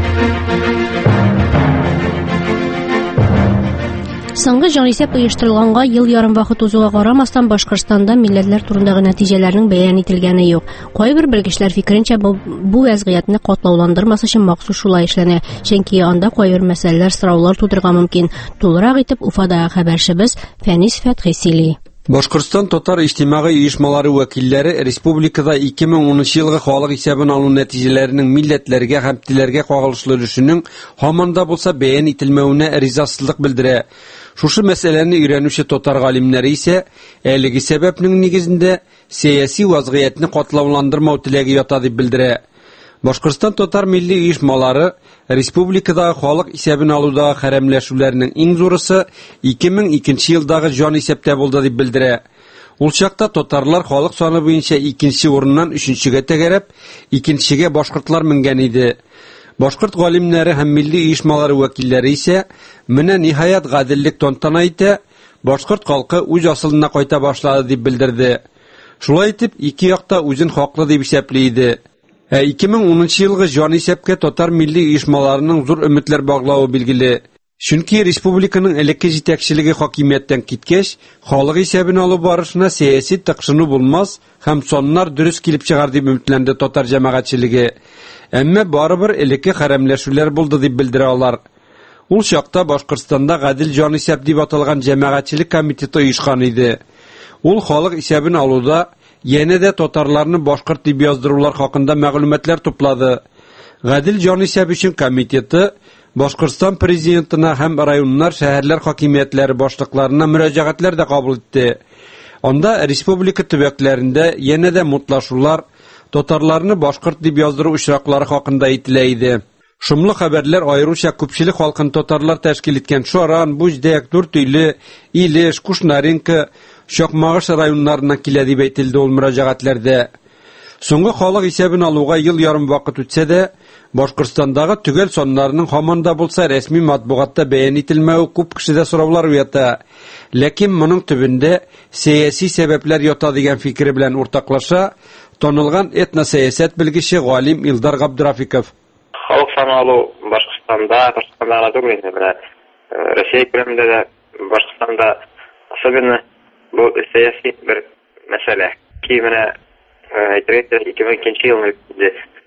Соңгы җанисәп оештырылганга ел ярым вакыт узуга карамастан Башкортстанда милләтләр турындагы нәтиҗәләрнең бәян ителгәне юк. Кайбер белгечләр фикеренчә, бу, бу вазгыятны катлауландырмас өчен махсус шулай эшләнә, чөнки анда кайбер мәсьәләләр, сораулар тудырга мөмкин. Тулырак итеп Уфадагы хәбәрчебез Фәнис Фәтхи сөйли. Башкортстан татар иҗтимагый оешмалары вәкилләре республикада ике мең унынчы елгы халык исәбен алу нәтиҗәләренең милләтләргә һәм телләргә кагылышлы өлешенең һаманда булса бәян ителмәвенә ризасызлык белдерә. Шушы мәсьәләне өйрәнүче татар галимнәре исә әлеге сәбәпнең нигезендә сәяси вазгыятьне катлауландырмау теләге ята дип белдерә. Башкортстан татар милли оешмалары республикадагы халык исәбен алудагы хәрәмләшүләрнең иң зурысы ике мең икенче елдагы җан исәптә булды дип белдерә. Ул чакта татарлар халык саны буенча икенче урыннан өченчегә тәгәрәп, икенчегә башкортлар менгән иде. Башкорт галимнәре һәм милли оешмалары вәкилләре исә менә ниһаять гаделлек тантана итә, башкорт халкы үз асылына кайта башлады дип белдерде. Шулай итеп, ике якта үзен хаклы дип исәпли иде. Ә ике мең унынчы елгы җан исәпкә татар милли оешмаларының зур өметләр баглавы билгеле. Чөнки республиканың элекке җитәкчелеге хакимияттән киткәч, халык исәбен алу барышына сәяси тыкшыну булмас һәм соннар дөрес килеп чыгар дип өметләнде татар җәмәгатьчелеге. Әмма барыбер элекке хәрәмләшүләр булды дип белдерә алар. Ул чакта Башкортстанда гадел җан исәп дип аталган җәмәгатьчелек комитеты оешкан иде. Ул халык исәбен алуда яне дә татарларны башкорт дип яздырулар хакында мәгълүматлар туплады. Гадел җан исәп өчен комитеты Башкортстан президентына һәм районнар, шәһәрләр хакимиятләре башлыкларына мөрәҗәгатьләр дә кабул итте. Анда республика төбәкләрендә яне дә мутлашулар, татарларны башкорт дип яздыру очраклары хакында әйтелә иде. Шумлы хәбәрләр аеруча күпчелек халкын татарлар тәшкил иткән Шаран, Буҗдәк, Дүртөйле, Илеш, Кушнаренко, Чакмагыш районнарына килә дип әйтелде ул мөрәҗәгатьләрдә. Соңгы халык исәбен алуга ел ярым вакыт үтсә дә, Башкортстандагы түгел соннарының һаманда булса рәсми матбугатта бәян ителмәү күп кешедә сораулар уята. Ләкин моның төбендә сәяси сәбәпләр ята дигән фикере белән уртаклаша танылган этносәясәт белгече галим Илдар Габдрафиков. Халык саны алу Башкортстанда, Башкортстанда түгел инде, менә Россия күләмендә дә, Башкортстанда особенно бу сәяси бер мәсьәлә. Ки менә әйтергә ике мең икенче елда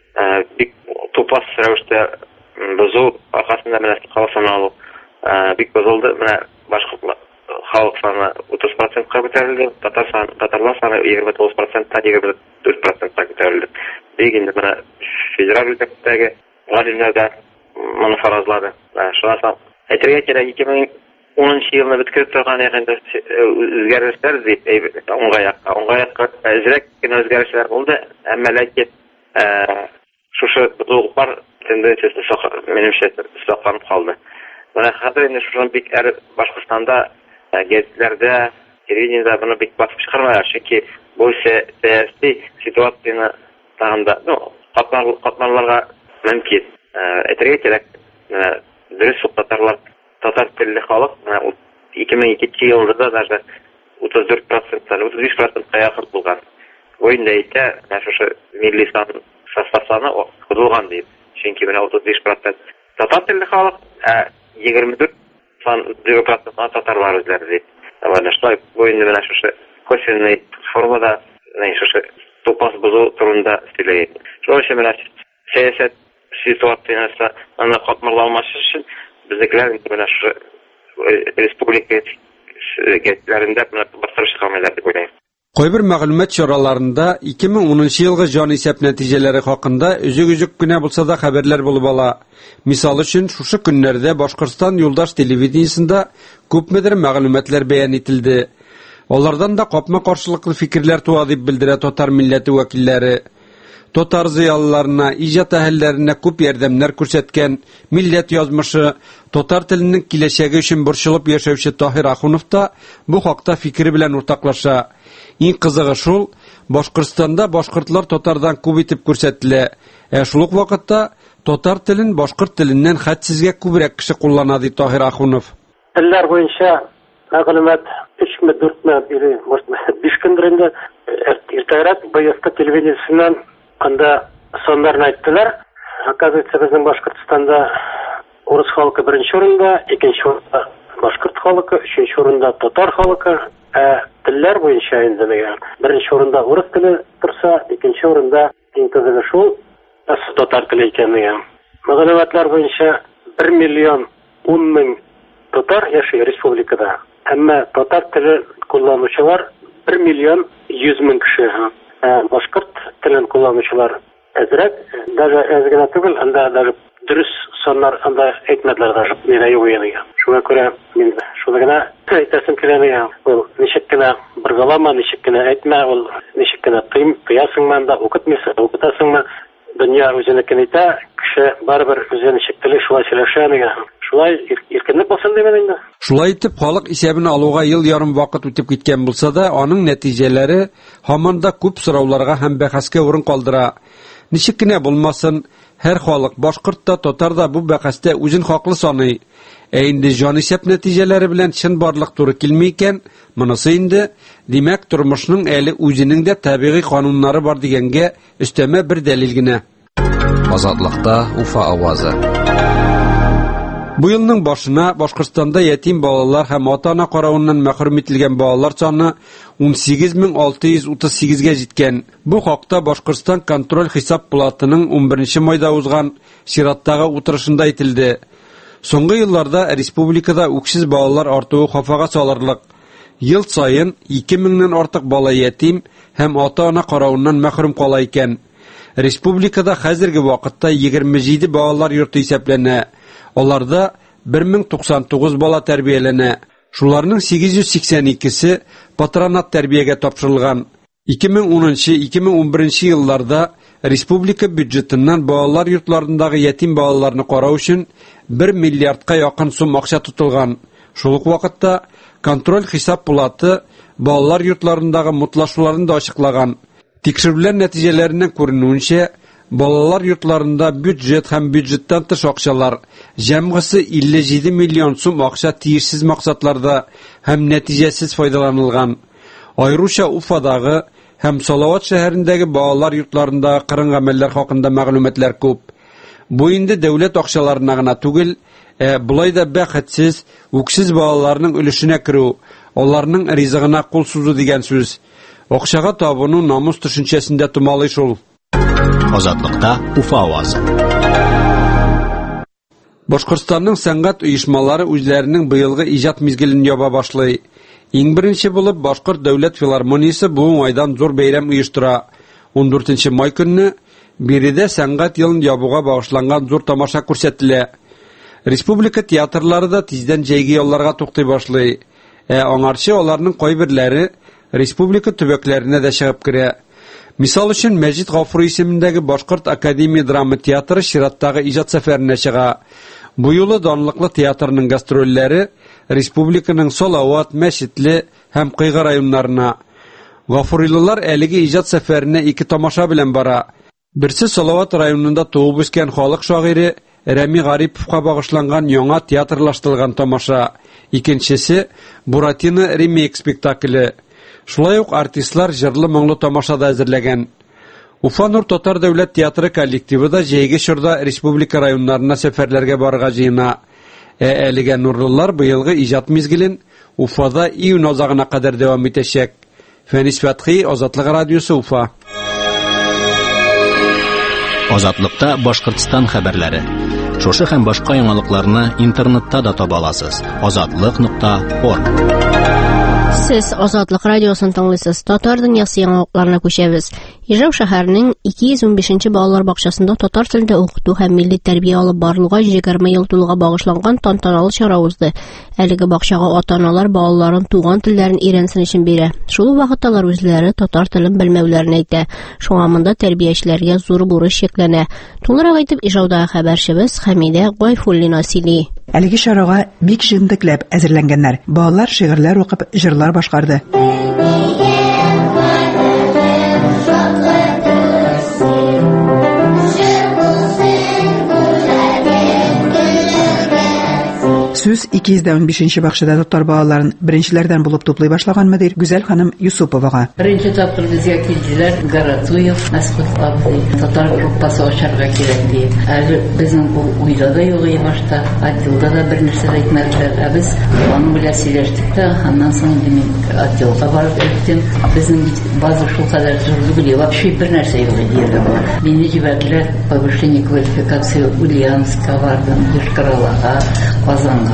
бик тупас рәвештә бозу аркасында менә халык саны алу бик бозылды. Менә башкортлар халык саны утыз процентка күтәрелде, татар саны, татарлар саны егерме тугыз проценттан егерме дүрт процентка күтәрелде. Бик инде менә федераль өлкәдәге галимнәр дә моны фаразлады. Шуңа әйтергә кирәк, ике мең унынчы елны биткереп торган ягында үзгәрешләр дип уңгаякка, уңгаякка әзрәк кенә үзгәрешләр булды, әмма ләкин шушы бозулыклар тенденциясе минемчә сакланып калды. Менә хәзер инде шуның бик әр Башкортстанда гәзитләрдә, телевидениедә буны бик басып чыгармаялар, чөнки бу сәяси ситуацияны тагында, ну, катнарларга мөмкин. Әйтергә кирәк, дөрес үк татарлар, татар телле халык, ике мең икенче елда даже утыз дүрт проценттан утыз биш процентка якын булган. Ойында әйтә, шушы милли сан состав-саны кузулган дип. Чөнки менә утыз биш процент татар телле халык, ә егерме дүрт процент татарлар үзләре дип. Менә шулай ойында менә шушы косвенный формада, шушы тупас бозу турында сөйләйт. Шуңа өчен менә сәясәт ситуациясы аны катмарланмашы өчен безнекеләр менә шушы республика гәзитләрендә бастырыш камиләр дип уйлыйм. Кайбер мәгълүмат чараларында ике мең унынчы елгы җан исәп нәтиҗәләре хакында үзек-үзек кенә булса да хәбәрләр булып ала. Мисал өчен, шушы көннәрдә Башкортстан юлдаш телевидениесендә күпмедер мәгълүматлар бәян ителде. Алардан да капма-каршылыклы фикерләр туа дип белдерә татар милләте вәкилләре. Татар зыялыларына, иҗат әһелләренә күп ярдәмнәр күрсәткән милләт язмышы, татар теленең киләчәге өчен борчылып яшәүче Таһир Ахунов та бу хакта фикере белән уртаклаша. Иң кызыгы шул, Башкортстанда башкортлар татардан күп итеп күрсәтелә, ә шул ук вакытта татар телен башкорт теленнән хәтсезгә күбрәк кеше куллана, ди Таһир Ахунов. Телләр буенча мәгълүмат өчме дүртме бире, биш көндер инде иртәрәк БСК телевидениесеннән анда соннарны әйттеләр. Оказывается, безнең Башкортстанда урыс халкы беренче урында, икенче урында башкорт халкы, өченче урында татар халкы. Ә телләр буенча инде беренче урында урыс теле торса, икенче урында иң кызыгы шул татар теле икәнлеге. Мәгълүматлар буенча бер миллион ун мең татар яши республикада. Әмма татар теле кулланучылар бер миллион йөз мең кеше. Башкорт телен кулланучылар әзрәк, даже әзгенә түгел, анда даже дөрес соннар анда әйтмәделәр даже нидә юк икән. Шуңа күрә мин шуны гына әйтәсем килә. Ул ничек кенә быргалама, ничек кенә әйтмә, ул ничек кенә тыйм, тыясыңмы анда, укытмыйсың, укытасыңмы? Дөнья үзенекен әйтә, кеше барыбер үзенең шикле шулай сөйләшә. Шулай иркенлек булсын димен инде. Шулай итеп, халык исәбен алуга ел ярым вакыт үтеп киткән булса да, аның нәтиҗәләре һаман да күп сорауларга һәм бәхәскә урын калдыра. Ничек кенә булмасын, һәр халык, башкорт та, татар да бу бәхәстә үзен хаклы саный. Ә инде җанисәп нәтиҗәләре белән чын барлык туры килми икән, монысы инде, димәк, тормышның әле үзенең дә табигый кануннары бар дигәнгә өстәмә бер дәлил генә. Азатлыкта Уфа авазы. Бу елның башына Башкортстанда ятим балалар һәм ата-ана каравыннан мәхрүм ителгән балалар саны ун сигез мең алты йөз утыз сигезгә җиткән. Бу хакта Башкортстан контроль хисап палатының ун беренче майда узган чираттагы утырышында әйтелде. Соңгы елларда республикада үксез балалар артуы хафага салырлык. Ел саен ике меңнән артык бала ятим һәм ата-ана каравыннан мәхрүм кала икән. Республикада хәзерге вакытта егерме җиде балалар йорты исәпләнә. Аларда бер мең туксан тугыз бала тәрбияләнә. Шуларның сигез йөз сиксән икесе патронат тәрбиягә тапшырылган. ике мең унынчы - ике мең ун беренче елларда республика бюджетыннан балалар йортларындагы ятим балаларны карау өчен бер миллиардка якын сум акча тотылган. Шул ук вакытта контроль хисап палаты балалар йортларындагы мутлашуларын да ачыклаган. Тикшерүләр нәтиҗәләреннән күренүенчә, балалар йортларында бюджет һәм бюджеттан тыш акчалар җәмгысе илле җиде миллион сум акча тиешсез максатларда һәм нәтиҗәсез файдаланылган. Айруча Уфадагы һәм Салават шәһәрендәге балалар йортларындагы кырын гамәлләр хакында мәгълүматлар күп. Бу инде дәүләт акчаларына гына түгел, ә булай да бәхетсез, үксез балаларның өлешенә керү, аларның ризыгына кул сузу дигән сүз. Акчага табыну намус төшенчәсендә тумалый шул. Азатлыкта Уфа авазы. Башкортстанның сәнгать оешмалары үзләренең быелгы иҗат мизгелен яба башлый. Иң беренче булып Башкорт дәүләт филармониясе бу уңайдан зур бәйрәм оештыра. ун дүртенче май көнне биредә сәнгать елын ябуга багышланган зур тамаша күрсәтелә. Республика театрлары да тиздән җәйге ялларга туктый башлый. Ә аңарчы аларның кайберләре республика төбәкләренә дә чыгып керә. Мисал өчен Мәҗит Гафури исемендәге Башкорт академия драма театры чираттагы иҗат сәфәренә чыга. Бу юлы данлыклы театрның гастрольләре республиканың Салават, Мәчетле һәм Кыйгы районнарына. Гафурилылар әлеге иҗат сәфәренә ике тамаша белән бара. Берсе Салават районында туып үскән халык шагыйре Рәми Гариповка багышланган яңа театрлаштырылган тамаша. Икенчесе Буратино ремейк спектакле. Шулай ук артистлар җырлы моңлы тамашада әзерләгән. Уфа Нур татар дәүләт театры коллективы да җәйге чорда республика районнарына сәфәрләргә барырга җыена. Ә әлегә нурлылар быелгы иҗат мизгелен Уфада июнь азагына кадәр дәвам итәчәк. Фәнис Фәтхи, Азатлык радиосы, Уфа. Азатлыкта Башкортстан хәбәрләре. Шушы һәм башка яңалыкларны интернетта да таба аласыз. азатлык нокта орг. Сез Азатлык радиосын тыңлыйсыз. Татар дөньясы яңалыкларына күчәбез. Ижау шәһәренең ике йөз ун бишенче балалар бакчасында татар телендә укыту һәм милли тәрбия алып барылуга егерме ел тулуга багышланган тантаналы чара узды. Әлеге бакчага ата-аналар балаларын туган телләрен өйрәнсен өчен бирә. Шул вакытта алар үзләре татар телен белмәүләрен әйтә. Шуңа монда тәрбиячеләргә зур бурыч йөкләнә. Тулырак әйтеп Ижаудагы хәбәрчебез Хәмидә Гайфуллина сөйли. Әлеге чарага бик җентекләп әзерләнгәннәр. Балалар шигырьләр укып, җырлар башкарды. Сүз ике йөз ун бишенче бакчада татар балаларын беренчеләрдән булып туплый башлаган мөдир Гүзәл ханым Юсуповага. Беренче тапкыр безгә килделәр Гаратуев, Мәскәү абзый, татар группасы ачарга кирәк ди. Әле безнең бу уйда да юк иде башта, отделда да бер нәрсә әйтмәделәр. Ә без аның белән сөйләштек тә, аннан соң мин отделга барып әйттем, безнең база шул кадәр зур түгел, вообще бер нәрсә юк иде. Мине җибәрделәр повышение квалификации Ульяновска бардым, Йошкар-Олага, Казанга.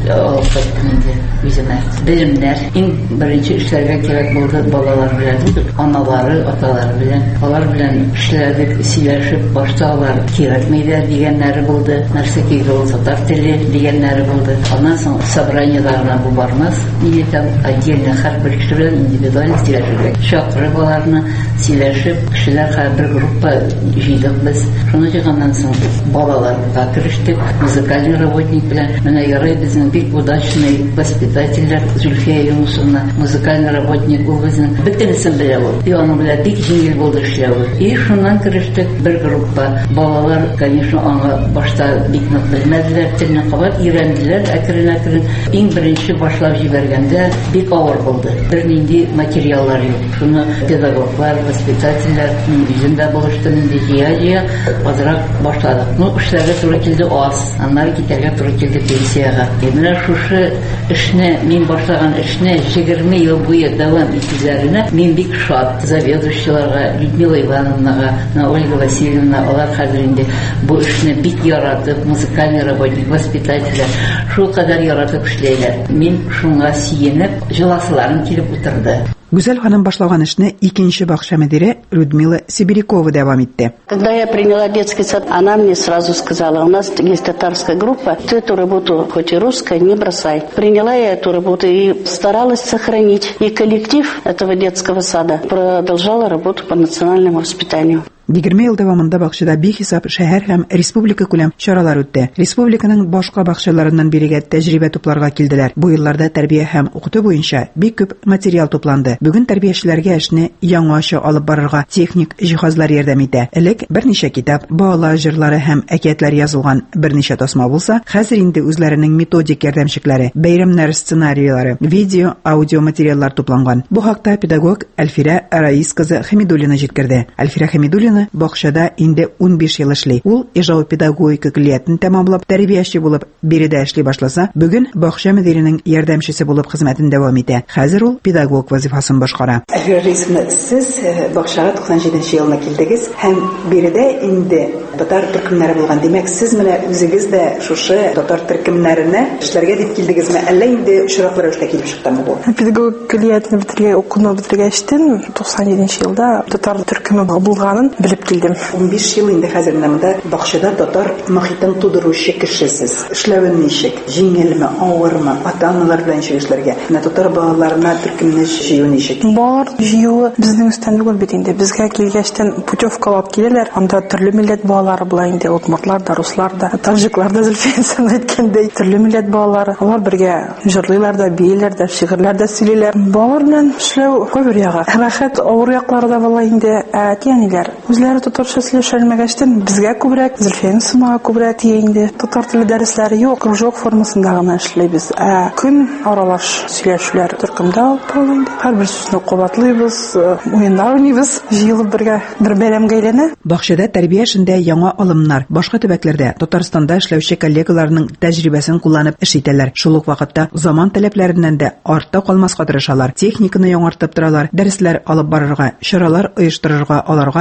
Белемнәр, иң беренче эшләргә кирәк булды балалар белән, аналары, аталары белән, алар белән эшләрдек, сөйләшеп, башта алар кирәкмәйдә дигәннәре булды, нәрсә кирәк ул татар теле дигәннәре булды. Аннан соң собраниеларына бу бармас, или там отдельно һәрбер кеше белән индивидуаль сөйләшергә. Чакырып аларны сөйләшеп, кешеләр һәрбер группа җыйдык без. Шуны җыйганнан соң балаларга керештек, музыкаль работник белән менә безнең бик удачный воспитательләр Зульфия Юнусовна, музыкальный работник ул безнең бөтенесен белә ул. И аның белән бик җиңел булды эшләү. И шуннан керештек бер группа. Балалар, конечно, аңа башта бик нык белмәделәр, телне кабат өйрәнделәр, әкрен-әкрен. Иң беренче башлап җибәргәндә бик авыр булды. Бернинди материаллар юк. Шуны педагоглар, воспитательләр үзендә булыштым инде җыя-җыя азрак башладык. Ну, эшләргә туры килде аз. Аннары китәргә туры килде пенсия. Менә шушы эшне, мин башлаган эшне егерме ел буе дәвам итүләренә мин бик шат. Заведующийларга, Людмила Ивановнага, Ольга Васильевна, алар хәзер инде бу эшне бик яратып, музыкальный работник, воспитатель, шул кадәр яратып эшләйләр. Мин шуңа сөенеп, җыласыларым килеп утырды. Гүзәл ханым башлаган эшне икенче бакча мөдире Людмила Сибирякова дәвам итте. Когда я приняла детский сад, она мне сразу сказала: у нас есть татарская группа, ты эту работу, хоть и русская, не бросай. Приняла я эту работу и старалась сохранить. И коллектив этого детского сада продолжала работу по национальному воспитанию. егерме ел дәвамында бакчада бихисап шәһәр һәм республика күләм чаралар үтте. Республиканың башка бакчаларыннан бирегә тәҗрибә тупларга килделәр. Бу елларда тәрбия һәм укыту буенча бик күп материал тупланды. Бүген тәрбиячеләргә эшне яңача алып барырга техник җиһазлар ярдәм итә. Элек берничә китап, балалар җырлары һәм әкиятләр язылган берничә тасма булса, хәзер инде үзләренең методик ярдәмчекләре, бәйрәмнәр сценарийлары, видео, аудио материаллар тупланган. Бу хакта педагог Әлфирә Раис кызы Хәмидуллина җиткерде. Әлфирә Хәмидуллина бакчада инде ун биш ел эшли. Ул Ижау педагогика көллиятын тәмамлап, тәрбияче булып, биредә эшли башласа, бүген бакча мөдиренең ярдәмчесе булып хезмәтен дәвам итә. Хәзер ул педагог вазифасын башкара. Әлфирә Раис, сез бакчага туксан җиденче елда килдегез һәм биредә инде татар төркемнәре булган. Димәк, сез менә үзегез дә шушы татар төркемнәренә эшләргә дип килдегезме, әллә инде очраклар эшлә килеп чыктымы бу? Педагогика көллиятын битергән, укуны битергәчтен туксан җиденче елда татар төркеме булганын белеп килдем. ун биш ел инде хәзер монда бакчада татар мохитын тудыручы кешесез. Эшләвен ничек? Җиңелме, авырмы? Ата-аналар белән эшләргә. Менә татар балаларына төркемне җыю ничек? Балалар җыюы безнең өстән түгел бит инде. Безгә килгәчтен путевкалап киләләр. Анда төрле милләт балалары була инде. Удмуртлар да, руслар да, таҗиклар да, Зөлфия әйткәндәй, төрле милләт балалары. Алар бергә җырлыйлар да, бийләр да, шигырьләр да сөйлиләр. Балалар белән эшләү күп ягы. Рәхәт, авыр яклары да була инде. Әтиәниләр үзләре татарча сөйләшәлмәгәчтен безгә күбрәк, Зөлфия сымага күбрәк тия инде. Татар теле дәресләре юк, кружок формасында гына эшләйбез. Ә көн аралаш сөйләшүләр төркемдә алып барылды. Һәрбер сүзне кабатлыйбыз, уеннар уйныйбыз, җыелып бергә бер бәйрәмгә әйләнә. Бакчада тәрбия эшендә яңа алымнар, башка төбәкләрдә Татарстанда эшләүче коллегаларның тәҗрибәсен кулланып эш итәләр. Шул ук вакытта заман таләпләреннән дә артта калмаска тырышалар. Техниканы яңартып торалар, дәресләр алып барырга, чаралар оештырырга аларга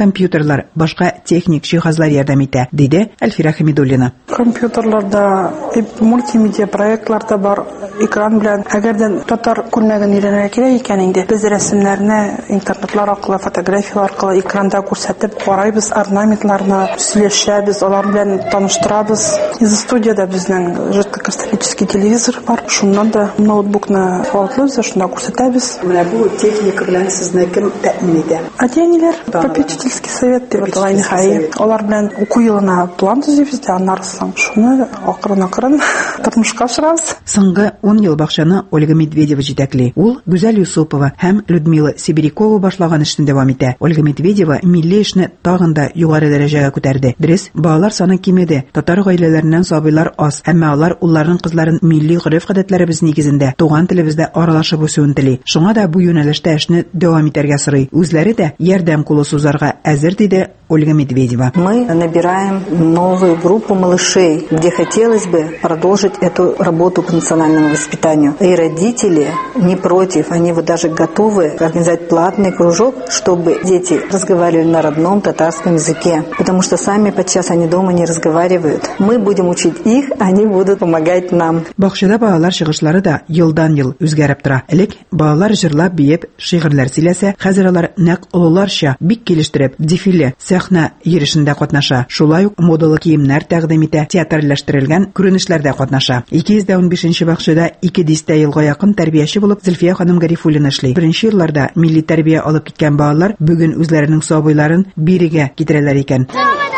компьютерлар, башка техник җиһазлар ярдәм итә, диде Әлфира Хәмидуллина. Компьютерларда, мультимедиа проектларда бар экран белән, әгәрдән татар күлмәген өйрәнергә кирәк икән инде, без рәсемнәрне интернетлар аркылы, фотографиялар аркылы экранда күрсәтеп карайбыз, орнаментларны сөйләшәбез, алар белән таныштырабыз. Из студияда безнең жидкокристаллический телевизор бар, шуннан да ноутбукны алып, шунда күрсәтәбез. Менә бу техника белән сезне кем тәэмин итә? Әтиәниләр, попечительский совет дип аталган хәй. Алар белән уку елына план төзибез, аннарсын шуны акрын-акрын тормышка ашырабыз. Соңгы он ел бакчаны Ольга Медведева җитәкли. Ул Гүзәл Юсупова һәм Людмила Сибирякова башлаган эшне дәвам итә. Ольга Медведева милли эшне тагын да югары дәрәҗәгә күтәрде. Дөрес, балалар саны кимеде. Татар гаиләләреннән сабыйлар аз, әмма алар улларның кызларын милли гореф-гадәтләребез нигезендә, туган телебездә аралашып үсүен тели. Шуңа да бу юнәлештә эшне дәвам итәргә сорый. Үзләре дә ярдәм кулы сузарга әзер, диде Ольга Медведева. Мы набираем новую группу малышей, где хотелось бы продолжить эту работу по национальному воспитанию. И родители не против, они вот даже готовы организовать платный кружок, чтобы дети разговаривали на родном татарском языке. Потому что сами подчас они дома не разговаривают. Мы будем учить их, они будут помогать нам. Бакчада балалар чыгышлары да елдан-ел үзгәреп тора. Элек балалар җырлап, биеп, шигырьләр сөйләсә, хәзер алар нәкъ олыларча бик килештереп, дефиле, сәхнә йөришендә катнаша. Шулай ук модалы киемнәр тәкъдим итә, театрлаштырылган күренешләрдә катнаша. ике йөз дә унбишенче бакчада ике дистә елга якын тәрбияче булып Зөлфия ханым Гарифуллина эшли. Беренче елларда милли тәрбия алып киткән балалар бүген үзләренең сабыйларын бирегә китерәләр икән.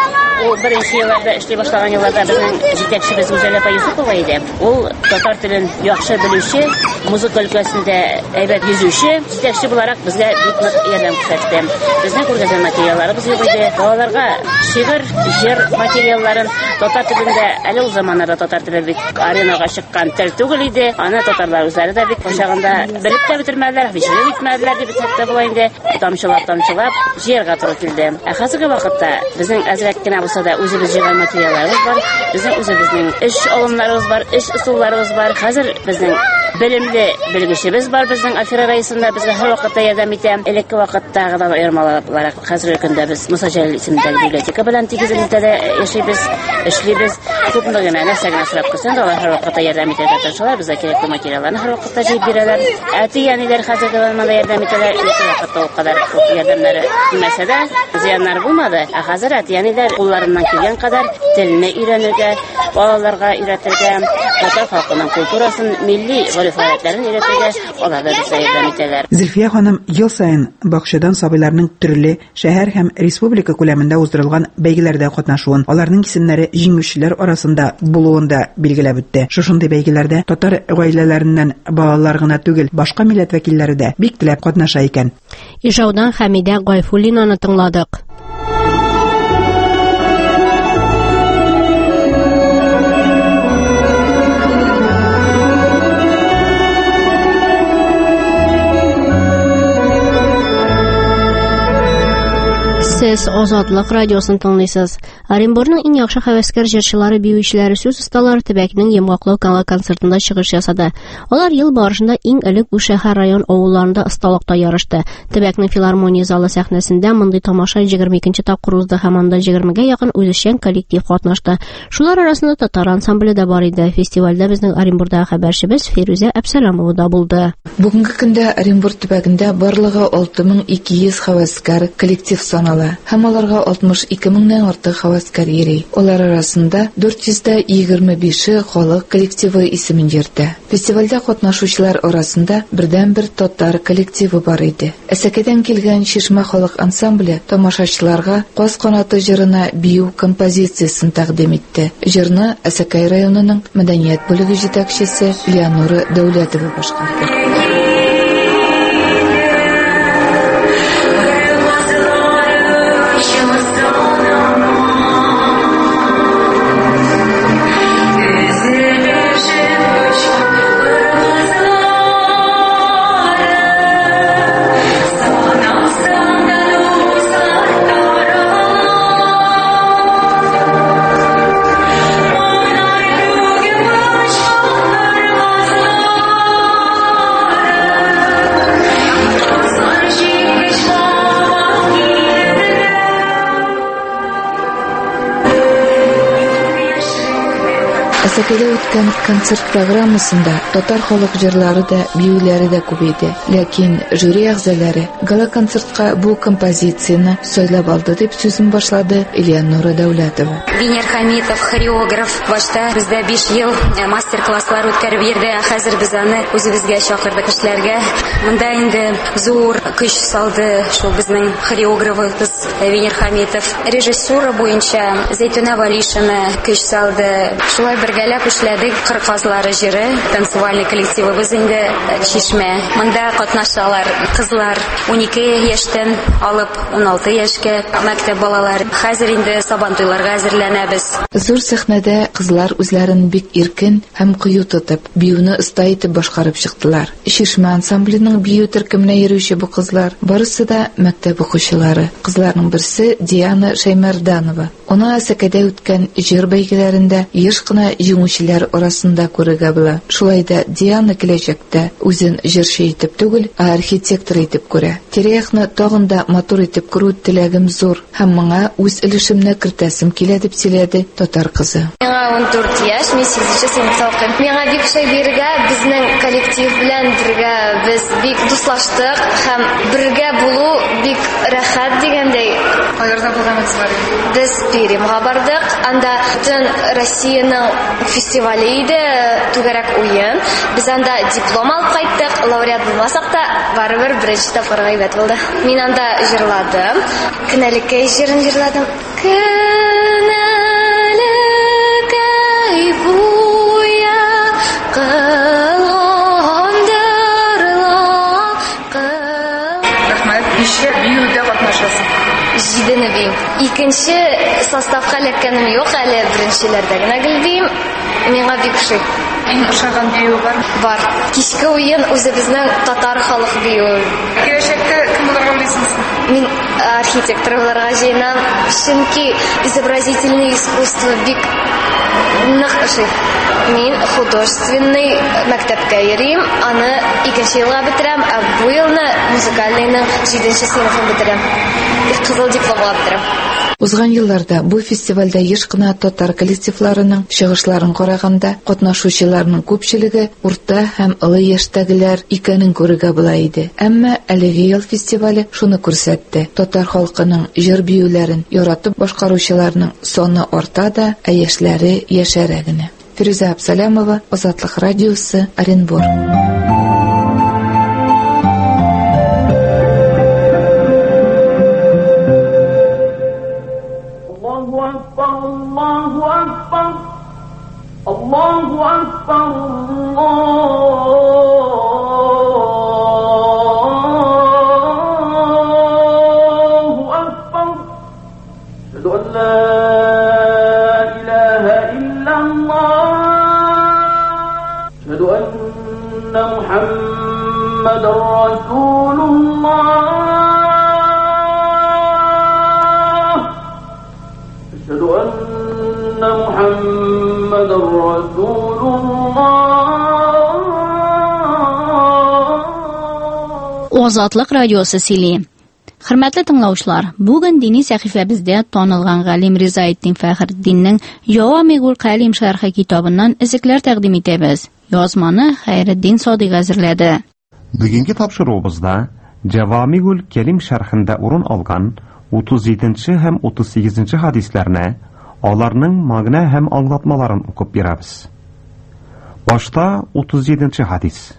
Ул беренче елларда эшли башлаган елларда безнең җитәкчебез Гүзәл апа Юсупова иде. Ул татар телен яхшы белүче, музыка өлкәсендә әйбәт йөзүче, җитәкче буларак безгә бик нык ярдәм күрсәтте. Безнең күргәзмә материалларыбыз юк иде. Балаларга шигырь, җыр материалларын татар телендә, әле ул заманнарда татар теле бик аренага чыккан тел түгел иде. Аны татарлар үзләре дә бик башлаганда белеп тә бетермәделәр, бишереп итмәделәр дип әйтсәк тә була инде. Тамчылап-тамчылап җыярга туры килде. Ә хәзерге вакытта безнең әзрәк кенә да үзебез җыйган материалларыбыз бар, безнең үзебезнең эш алымнарыбыз бар, эш ысулларыбыз бар. Хәзер безнең белемле белгечебез бар, безнең Афира районында безгә һәр вакытта ярдәм итә. Элекке вакыттагыдан аермалаrak хәзерге көндә без Муса Җәлил исемендәге библиотека белән тигез элемтәдә яшибез, эшлибез. Күпме генә нәрсәгә сорап килсәң дә алар һәр вакытта ярдәм итәргә тырышалар, безгә кирәкле материалларны һәр вакытта җыеп бирәләр. Әти-әниләр хәзерге заманда ярдәм итәләр, элекке вакытта ул кадәр ярдәмнәре килмәсә дә, зыяннар булмады. Ә хәзер әти-әниләр кулларыннан килгән кадәр телне өйрәнергә, балаларга өйрәтергә, татар халкының культурасын, милли гореф-гадәтләрен өйрәтергә алар да безгә ярдәм итәләр. Зөлфия ханым ел саен бакчадан сабыйларның төрле шәһәр һәм республика күләмендә уздырылган бәйгеләрдә катнашуын, аларның исемнәре җиңүчеләр арасында булуын да билгеләп үтте. Шушындый бәйгеләрдә татар гаиләләреннән балалар гына түгел, башка милләт вәкилләре дә бик теләп катнаша икән. Ижаудан Хәмидә Гайфуллинаны тыңладык. Сез Азатлык радиосын тыңлыйсыз. Оренбургның иң яхшы хәвәскәр җырчылары, биючеләре, сүз осталары төбәкнең Йомгаклау канал концертында чыгыш ясады. Алар ел барышында иң элек бу шәһәр район авылларында осталыкта ярышты. Төбәкнең филармония залы сәхнәсендә мондай тамаша егерме икенче тапкыр узды һәм анда егермегә якын үзешчән коллектив катнашты. Шулар арасында татар ансамбле дә бар иде. Фестивальдә безнең Оренбургдагы хәбәрчебез Фирүзә Әбсәламова да булды. Бүгенге көндә Оренбург төбәгендә барлыгы алты мең ике йөз хәвәскәр коллектив санала. Һәм аларга алтмыш ике меңнән артык хәвәскәр йөри. Алар арасында дүрт йөз егерме бише халык коллективы исемен йөртә. Фестивальдә катнашучылар арасында бердән-бер татар коллективы бар иде. Әсәкәдән килгән Чишмә халык ансамбле тамашачыларга Каз канаты җырына бию композициясын тәкъдим итте. Җырны Әсәкәй районының мәдәният бүлеге җитәкчесе Леонора Дәүләтова башкарды. Әсәкәдә үткән концерт программасында татар халык җырлары да, биюләре дә күбәйде. Ләкин жюри әгъзалары гала концертка бу композицияне сайлап алды дип сүзен башлады Ильянура Дәүләтова. Венер Хамитов, хореограф, башта бездә биш ел мастер-класслар үткәреп йөрде. Хәзер без аны үзебезгә чакырдык эшләргә. Монда инде зур көч салды шул безнең хореографыбыз Венер Хамитов. Режиссура буенча Зәйтүнә Валишина көч салды. Шулай бергәләп эшләдек. Кырказлары җыры, танцевальный коллективыбыз инде Чишмә. Монда катнашалар кызлар унике яшьтән алып ун алты яшькә мәктәп балалары. Хәзер инде сабантуйларга әзерләнәбез. Зур сәхнәдә кызлар үзләрен бик иркен һәм кыю тотып, биюне оста итеп башкарып чыктылар. Чишмә ансамбленең бию төркеменә йөрүче бу кызлар барысы да мәктәп укучылары. Кызларның берсе Диана Шәймәрданова. Аны Әсәкәдә үткән җыр бәйгеләрендә еш кына җиңүчеләр арасында күрергә була. Шулай да Диана киләчәктә үзен җырчы итеп түгел, а архитектор итеп күрә. Тирәяхны тагын да матур итеп күрү теләгем зур һәм моңа үз өлешемне кертәсем килә дип сөйләде татар кызы. Миңа ун дүрт яшь, мин сигезенче сыйныфта укыйм. Миңа бик шәй биргә, безнең коллектив белән бергә без бик дуслаштык һәм бергә булу бик рәхәт дигәндәй. Кайерда булганбыз бар. Без Перемгә бардык. Анда бөтен Россиянең фестивале иде, түгәрәк уен. Без анда диплом алып кайттык. Лауреат булмасак та, барыбер беренче тапкыр гайбәт булды. Мин анда җырладым. Кенәлеккәй җырын җырладым. Кенәлекәй буя кылгандырла кыл. Рәхмәт. Ничә биюдә катнашасың? Җидене бим. Икенче составка эләккәнем юк, әле беренчеләрдә генә гелдим. Миңа бик шик. Иң ошаган бию бар? Бар. Кичке уен үзебезнең татар халык бию. Киләчәктә кем булырга уйлыйсыз? Мин архитектор булырга җыенам, чөнки изобразительное искусство бик нык ошый. Мин художественный мәктәпкә йөрим, аны икенче елга бетерәм, ә бу елны музыкальныйның җиденче сыйныфын бетерәм. Кызыл дипломга бетерәм. Узган елларда бу фестивальдә еш кына татар коллективларының чыгышларын караганда катнашучыларның күпчелеге урта һәм олы яшьтәгеләр икәнен күрергә була иде. Әмма әлеге ел фестивале шуны күрсәтте. Татар халкының җыр биюләрен яратып башкаручыларның саны арта да, ә яшьләре яшәрә генә. Фируза Абсалямова, Азатлык радиосы, Оренбур. Allahu Akbar, Allahu Akbar. Ashhadu an la ilaha illallah. Ashhadu anna Muhammadar Rasulullah. Ashhadu anna Muhammadar Азатлык радиосы сөйли. Хөрмәтле тыңлаучылар, бүген дини сәхифәбездә танылган галим Ризаетдин Фәхретдиннең Җавамигул Калим шәрхи китабыннан изекләр тәкъдим итәбез. Язманы Хәйретдин Садыйк әзерләде. Бүгенге тапшыруыбызда Җавамигул Калим шәрхендә урын алган утыз җиденче һәм утыз сигезенче хадисләрне, аларның мәгънә һәм аңлатмаларын укып бирәбез. Башта утыз җиденче хадис.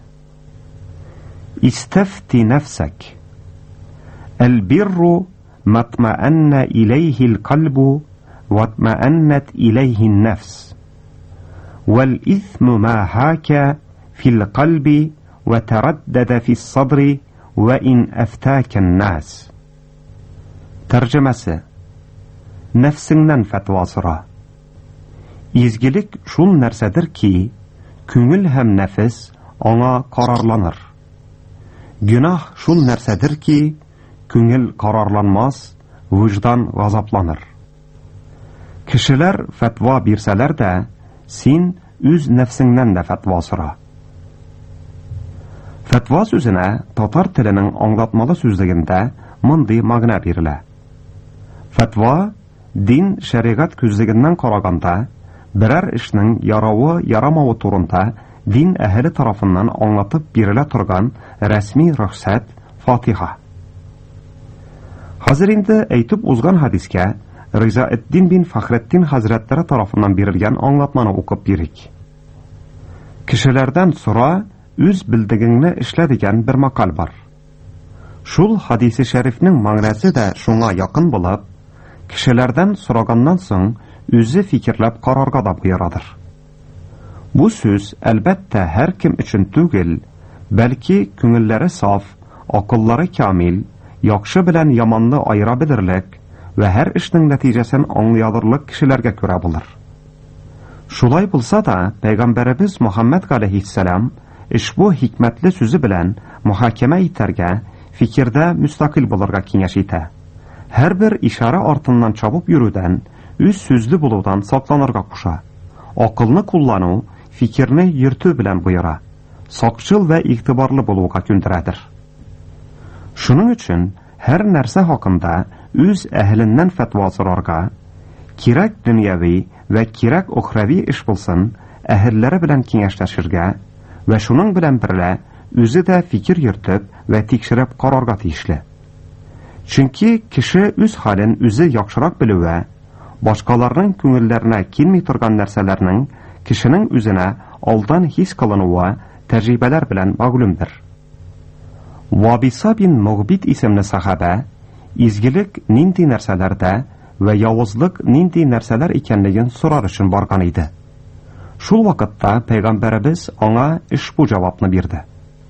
Истафти нафсак. Аль-бирру матмаанна илейхи аль-калбу ватмааннат илейхи ан-нафс. Вал-ithmu ма хака фил-калби ватараддада фис-садри ва ин афтака ан-нас. Тәрҗемәсе. Нәфсеңнән фәтва сора. Изгелек шул нәрсәдер ки, күңел һәм нәфес аңа карарланыр. Гүнах шул нәрсәдер ки, күңел карарланмас, вujdan газапланыр. Кешеләр фәтва бирсәләр дә, син үз нәфсеңнән дә фәтва сора. Фәтва сүзенә татар теленең аңлатмалы сүзлегендә мондый мәгънә бирелә. Фәтва дин шәригать күзлегеннән караганда Берәр эшнең яравы, ярамавы турында дин әһеле тарафыннан аңлатып бирелә торган рәсми рөхсәт Фатиха. Хәзер инде әйтеп узган хадискә Ризаэтдин бин Фахретдин хәзрәтләре тарафыннан бирелгән аңлатманы укып бирик. Кешеләрдән сора, үз билдегеңне эшлә дигән бер макал бар. Шул хадисе шәрифнең мәгънәсе дә шуңа якын булып, кешеләрдән сораганнан соң үзе фикерләп карарга да буйрадыр. Бу сүз әлбәттә һәр кем өчен түгел, бәлки күңелләре саф, акыллары камил, яхшы белән яманны айыра белерлек вә һәр эшнең нәтиҗәсен аңлый алырлык кешеләргә күрә булыр. Шулай булса да, Пәйгамбәребез Мөхәммәд алейһиссәлам ишбу хикмәтле сүзе белән мөхакимә итәргә, фикердә мустақил булырга киңәш итә. Һәрбер ишара артыннан чабып йөрүдән, үз сүзле булудан сакланырга куша. Акылны куллану, фикерне йөртү белән буйыра. Сакчыл вә игътибарлы булуга күндерәдер. Шуның өчен һәр нәрсә хакында үз әһленнән фәтва сорарга, кирәк дөньяви вә кирәк охрави эш булсын, әһелләре белән киңәшләшергә вә шуның белән берлә үзе дә фикер йөртеп вә тикшереп карарга тиешле. Чөнки кеше үз хәлен үзе яхшырак белүе, башкаларның күңелләренә килми торган нәрсәләрнең кешенең үзенә алдан хис кылынуы тәҗрибәләр белән мәгълүмдер. Вабиса бин Мугбит исемле сахаба изгелек нинди нәрсәләрдә вә явызлык нинди нәрсәләр икәнлеген сорар өчен барган иде. Шул вакытта Пәйгамбәребез аңа ишбу җавапны бирде.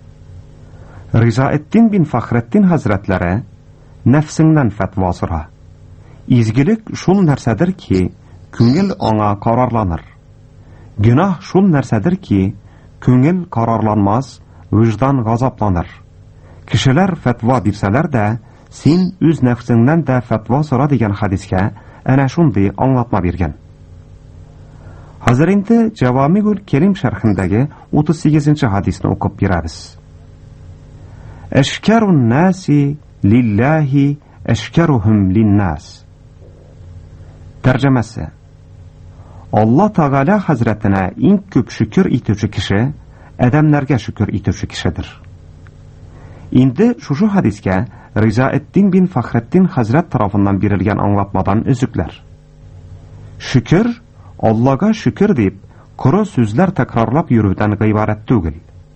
Ризаэтдин бин Фахретдин хәзрәтләре нәфсеңнән фәтва сора. Изгелек шул нәрсәдер ки, күңел аңа карарланыр. Гөнаһ шул нәрсәдер ки, күңел карарланмас, виждан газапланыр. Кешеләр фәтва бирсәләр дә, син үз нәфсеңнән дә фәтва сора дигән хадискә әнә шундый аңлатма биргән. Хәзер инде Җавамигул Кәлим шәрхендәге утыз сигезенче хадисны укып бирәбез. Әшкәрун наси лиллаһи әшкәруһум линнас. Тәрҗемәсе: Алла Тәгалә хәзрәтенә иң күп шөкер итүче кеше адәмнәргә шөкер итүче кешедер. Инде шушы хадискә Ризаэтдин бин Фахретдин хәзрәт тарафыннан бирелгән аңлатмадан өзүкләр. Шөкер Аллага шөкер дип коры сүзләр тәкрарлап йөрүдән гыйбарәт түгел.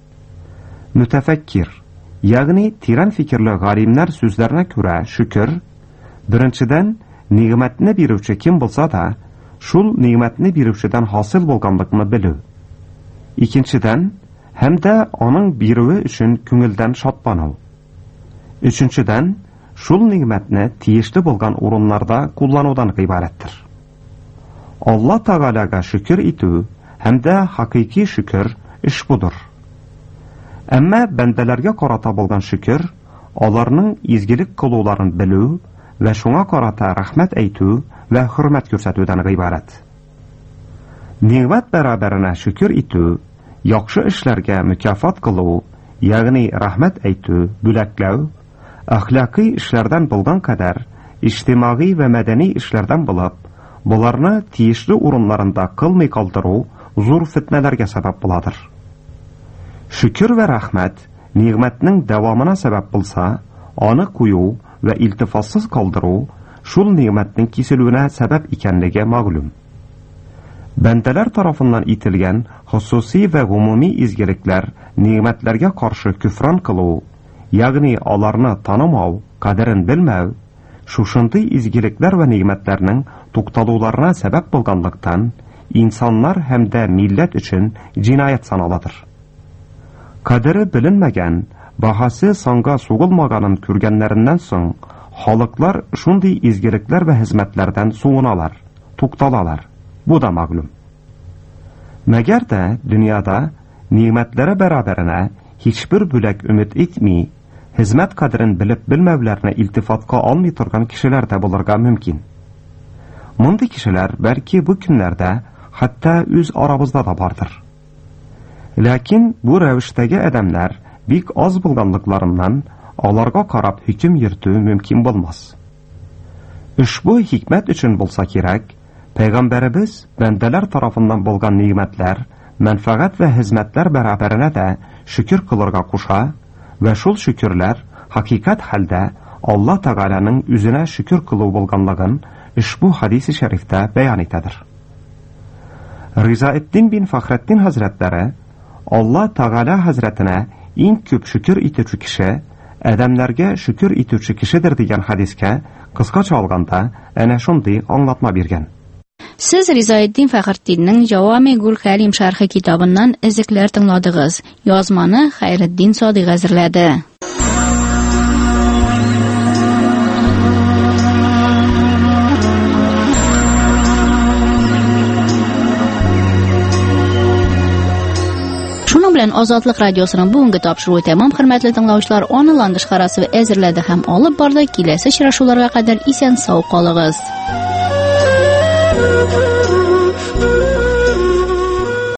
Мутафаккир, ягъни тирән фикерле галимнәр сүзләренә күрә шөкер беренчедән нигъмәтне бирүче кем булса да, шул нигъмәтне бирүчедән хасил булганлыкны белү. Икенчедән, һәм дә аның бирүе өчен күңелдән шатлану. Өченчедән, шул нигъмәтне тиешле булган урыннарда кулланудан гыйбарәттер. Алла Тәгаләгә шөкер итү һәм дә хакыйки шөкер эш будыр. Әмма бәндәләргә карата булган шөкер, аларның изгелек кылуларын белү вә шуңа карата рәхмәт әйтү вә хөрмәт күрсәтүдән гыйбарәт. Нигъмәт бәрабәренә шөкер итү, яхшы эшләргә мөкафат кылу, ягъни рәхмәт әйтү, бүләкләү, әхлакый эшләрдән булган кадәр иҗтимагый вә мәдәни эшләрдән булып, буларны тиешле урыннарында кылмый калдыру зур фитнәләргә сәбәп буладыр. Шөкер вә рәхмәт нигъмәтнең дәвамына сәбәп булса, аны кую вә илтифатсыз калдыру шул нигъмәтнең киселүенә сәбәп икәнлеге мәгълүм. Бәндәләр тарафыннан ителгән хусуси вә гомуми изгелекләр нигъмәтләргә каршы күфран кылу, ягъни аларны танымау, кадерен белмәү, шушындый изгелекләр вә нигъмәтләрнең тукталуларына сәбәп булганлыктан, инсаннар һәм дә милләт өчен җинаят саналадыр. Кадере беленмәгән, баһасы санга сугылмаганын күргәннәреннән соң, халыклар шундый изгелекләр вә хезмәтләрдән суыналар, тукталалар. Бу да мәгълүм. Мәгәр дә дөньяда нигъмәтләре бәрабәренә һичбер бүләк өмет итми, хезмәт кадерен белеп белмәүләрне илтифатка алмый торган кешеләр дә булырга мөмкин. Мондый кешеләр бәлки бу көннәрдә хәтта үз арабызда да бардыр. Ләкин бу рәвештәге адәмнәр бик аз булганлыкларыннан аларга карап хөкем йөртү мөмкин булмас. Ушбу хикмәт өчен булса кирәк, Peygamberimiz бәндәләр тарафыннан булган нигъмәтләр, мәнфәгать вә хезмәтләр бәрабәренә дә шөкер кылырга куша вә шул шөкерләр хакыйкать хәлдә Алла Тәгаләнең үзенә шөкер кылу булганлыгын ушбу хадис-и шәрифтә бәян итәдер. Ризаэтдин бин Фахретдин хәзрәтләре Алла Тәгалә хәзрәтенә иң күп шөкер итүче кеше Әдәмнәргә шөкер итүче кешедер дигән хадискә кыскача алганда әнә шундый аңлатма биргән. Сез Ризаэтдин Фәхретдиннең Җавами-гул Кәлим шәрхи китабыннан эзекләр тыңладыгыз. Язманы Хәйретдин Садыйк әзерләде. Шуның белән Азатлык радиосының бүгенге тапшыруы тәмам, хөрмәтле тыңлаучылар, аны ландыш карасы әзерләде һәм алып барды. Киләсе очрашуларга кадәр исән сау калыгыз.